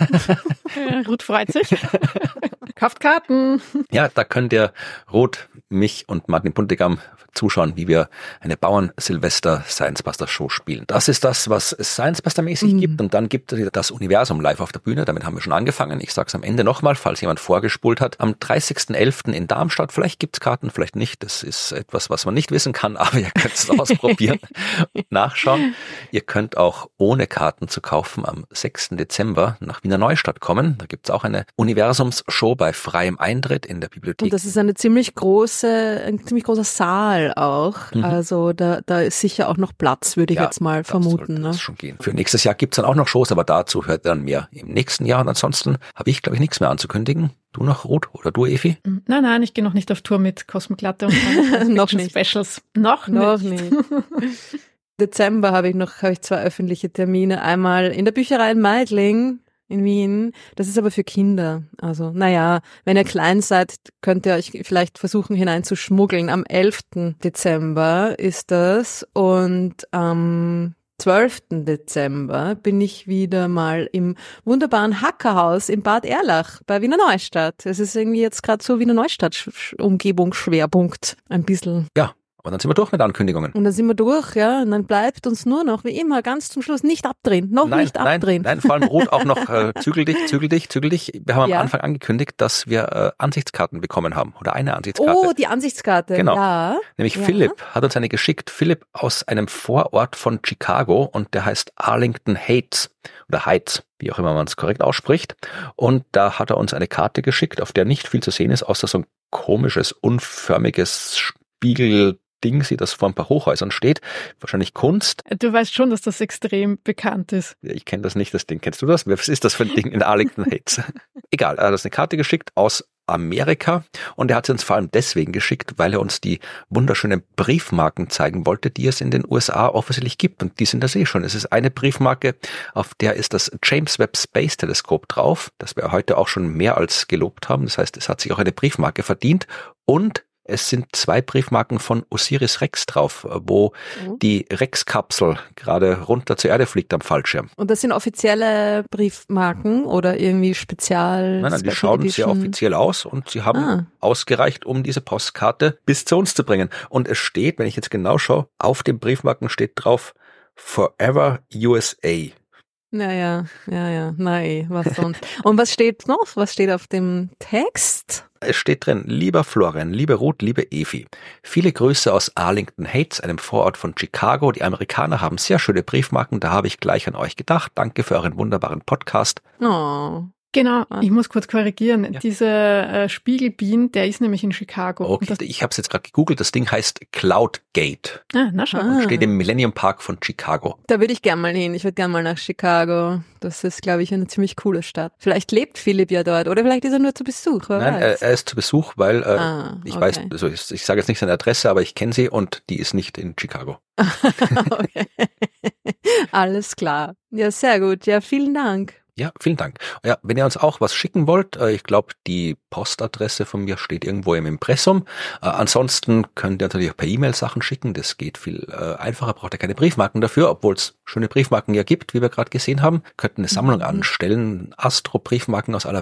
Ja, Ruth freut sich. Kauft Karten. Ja, da könnt ihr Ruth, mich und Martin Puntigam zuschauen, wie wir eine Bauern-Silvester-Science-Buster-Show spielen. Das ist das, was es Science-Buster-mäßig mhm. gibt. Und dann gibt es das Universum live auf der Bühne. Damit haben wir schon angefangen. Ich sage es am Ende nochmal, falls jemand vorgespult hat. Am dreißigsten elften in Darmstadt. Vielleicht gibt's Karten, vielleicht nicht. Das ist etwas, was man nicht wissen kann, aber ihr könnt es ausprobieren und nachschauen. Ihr könnt auch ohne Karten zu kaufen am sechsten Dezember nach Wiener Neustadt kommen. Da gibt's auch eine Universums-Show bei freiem Eintritt in der Bibliothek. Und das ist eine ziemlich große, ein ziemlich großer Saal auch. Mhm. Also da, da ist sicher auch noch Platz, würde ich ja, jetzt mal vermuten. Das ne? schon gehen. Für nächstes Jahr gibt's dann auch noch Shows, aber dazu hört dann mehr im nächsten Jahr. Und ansonsten habe ich, glaube ich, nichts mehr anzukündigen. Du noch, Ruth? Oder du, Evi? Nein, nein, ich gehe noch nicht auf Tour mit Cosmic Latte und noch nicht. Specials. Noch, noch nicht. nicht. Dezember habe ich noch, habe ich zwei öffentliche Termine. Einmal in der Bücherei in Meidling in Wien. Das ist aber für Kinder. Also, naja, wenn ihr klein seid, könnt ihr euch vielleicht versuchen hineinzuschmuggeln. Am elften Dezember ist das und am zwölften Dezember bin ich wieder mal im wunderbaren Hackerhaus in Bad Erlach bei Wiener Neustadt. Es ist irgendwie jetzt gerade so Wiener Neustadt-Umgebungsschwerpunkt. Ein bisschen. Ja. Und dann sind wir durch mit Ankündigungen. Und dann sind wir durch, ja. Und dann bleibt uns nur noch, wie immer, ganz zum Schluss nicht abdrehen. Noch nein, nicht abdrehen. Nein, nein, vor allem Ruth auch noch äh, zügel dich, zügel dich, zügel dich. Wir haben ja. am Anfang angekündigt, dass wir äh, Ansichtskarten bekommen haben. Oder eine Ansichtskarte. Oh, die Ansichtskarte. Genau. Ja. Nämlich ja. Philipp hat uns eine geschickt. Philipp aus einem Vorort von Chicago und der heißt Arlington Heights. Oder Heights, wie auch immer man es korrekt ausspricht. Und da hat er uns eine Karte geschickt, auf der nicht viel zu sehen ist, außer so ein komisches, unförmiges Spiegel Ding, das vor ein paar Hochhäusern steht. Wahrscheinlich Kunst. Du weißt schon, dass das extrem bekannt ist. Ich kenne das nicht, das Ding. Kennst du das? Was ist das für ein Ding in Arlington Heights? Egal, er hat uns eine Karte geschickt aus Amerika und er hat sie uns vor allem deswegen geschickt, weil er uns die wunderschönen Briefmarken zeigen wollte, die es in den U S A offensichtlich gibt. Und die sind das eh schon. Es ist eine Briefmarke, auf der ist das James Webb Space Teleskop drauf, das wir heute auch schon mehr als gelobt haben. Das heißt, es hat sich auch eine Briefmarke verdient und es sind zwei Briefmarken von Osiris Rex drauf, wo mhm. die Rex-Kapsel gerade runter zur Erde fliegt am Fallschirm. Und das sind offizielle Briefmarken oder irgendwie spezial? Nein, nein, die schauen Edition. Sehr offiziell aus und sie haben ah. ausgereicht, um diese Postkarte bis zu uns zu bringen. Und es steht, wenn ich jetzt genau schaue, auf den Briefmarken steht drauf Forever U S A. Naja, ja, ja, nein, was sonst. Und was steht noch? Was steht auf dem Text? Es steht drin, lieber Florian, liebe Ruth, liebe Evi, viele Grüße aus Arlington Heights, einem Vorort von Chicago. Die Amerikaner haben sehr schöne Briefmarken, da habe ich gleich an euch gedacht. Danke für euren wunderbaren Podcast. Oh. Genau, ich muss kurz korrigieren. Ja. Dieser äh, Spiegelbean, der ist nämlich in Chicago. Okay, ich habe es jetzt gerade gegoogelt. Das Ding heißt Cloudgate. Ah, na schau. Und steht im Millennium Park von Chicago. Da würde ich gern mal hin. Ich würde gern mal nach Chicago. Das ist, glaube ich, eine ziemlich coole Stadt. Vielleicht lebt Philipp ja dort oder vielleicht ist er nur zu Besuch. Nein, weiß. er ist zu Besuch, weil äh, ah, ich okay. weiß, also ich, ich sage jetzt nicht seine Adresse, aber ich kenne sie und die ist nicht in Chicago. Okay. Alles klar. Ja, sehr gut. Ja, vielen Dank. Ja, vielen Dank. Ja, wenn ihr uns auch was schicken wollt, äh, ich glaube, die Postadresse von mir steht irgendwo im Impressum. Äh, ansonsten könnt ihr natürlich auch per E-Mail Sachen schicken. Das geht viel äh, einfacher, braucht ihr keine Briefmarken dafür, obwohl es schöne Briefmarken ja gibt, wie wir gerade gesehen haben. Könnt eine Sammlung mhm. anstellen, Astro-Briefmarken aus aller Welt.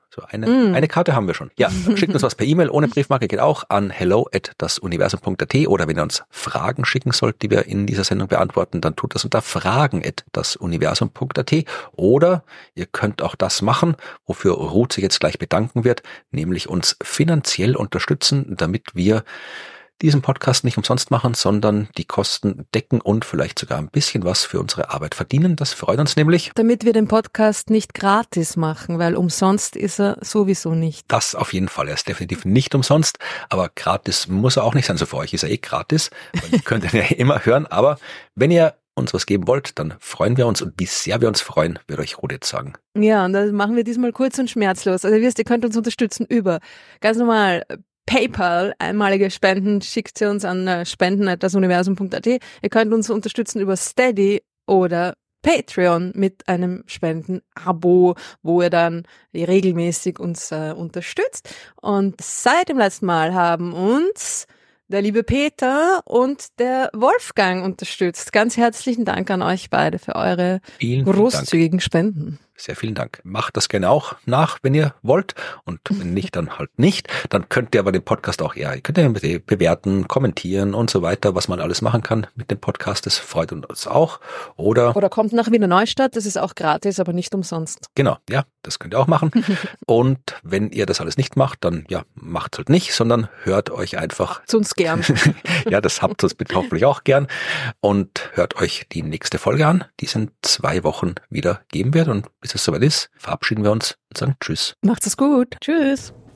So eine, mm. eine Karte haben wir schon. Ja, schickt uns was per E-Mail, ohne Briefmarke geht auch an hello at dasuniversum punkt at oder wenn ihr uns Fragen schicken sollt, die wir in dieser Sendung beantworten, dann tut das unter fragen at dasuniversum punkt at oder ihr könnt auch das machen, wofür Ruth sich jetzt gleich bedanken wird, nämlich uns finanziell unterstützen, damit wir diesen Podcast nicht umsonst machen, sondern die Kosten decken und vielleicht sogar ein bisschen was für unsere Arbeit verdienen. Das freut uns nämlich. Damit wir den Podcast nicht gratis machen, weil umsonst ist er sowieso nicht. Das auf jeden Fall. Er ist definitiv nicht umsonst, aber gratis muss er auch nicht sein. So für euch ist er eh gratis. Ihr könnt ihn ja immer hören, aber wenn ihr uns was geben wollt, dann freuen wir uns und wie sehr wir uns freuen, wird euch Ruth jetzt sagen. Ja, und das machen wir diesmal kurz und schmerzlos. Also ihr wisst, ihr könnt uns unterstützen über ganz normal PayPal, einmalige Spenden, schickt sie uns an spenden at dasuniversum punkt at. Ihr könnt uns unterstützen über Steady oder Patreon mit einem Spenden-Abo, wo ihr dann regelmäßig uns äh, unterstützt. Und seit dem letzten Mal haben uns der liebe Peter und der Wolfgang unterstützt. Ganz herzlichen Dank an euch beide für eure vielen, großzügigen vielen Spenden. Sehr vielen Dank. Macht das gerne auch nach, wenn ihr wollt. Und wenn nicht, dann halt nicht. Dann könnt ihr aber den Podcast auch eher, ihr könnt ihr bewerten, kommentieren und so weiter, was man alles machen kann mit dem Podcast. Das freut uns auch. Oder, Oder kommt nach Wiener Neustadt. Das ist auch gratis, aber nicht umsonst. Genau, ja, das könnt ihr auch machen. Und wenn ihr das alles nicht macht, dann ja, macht's halt nicht, sondern hört euch einfach. Zu uns gern. Ja, das habt ihr uns bitte hoffentlich auch gern. Und hört euch die nächste Folge an, die es in zwei Wochen wieder geben wird. Und bis es soweit ist, verabschieden wir uns und sagen Tschüss. Macht's es gut. Tschüss.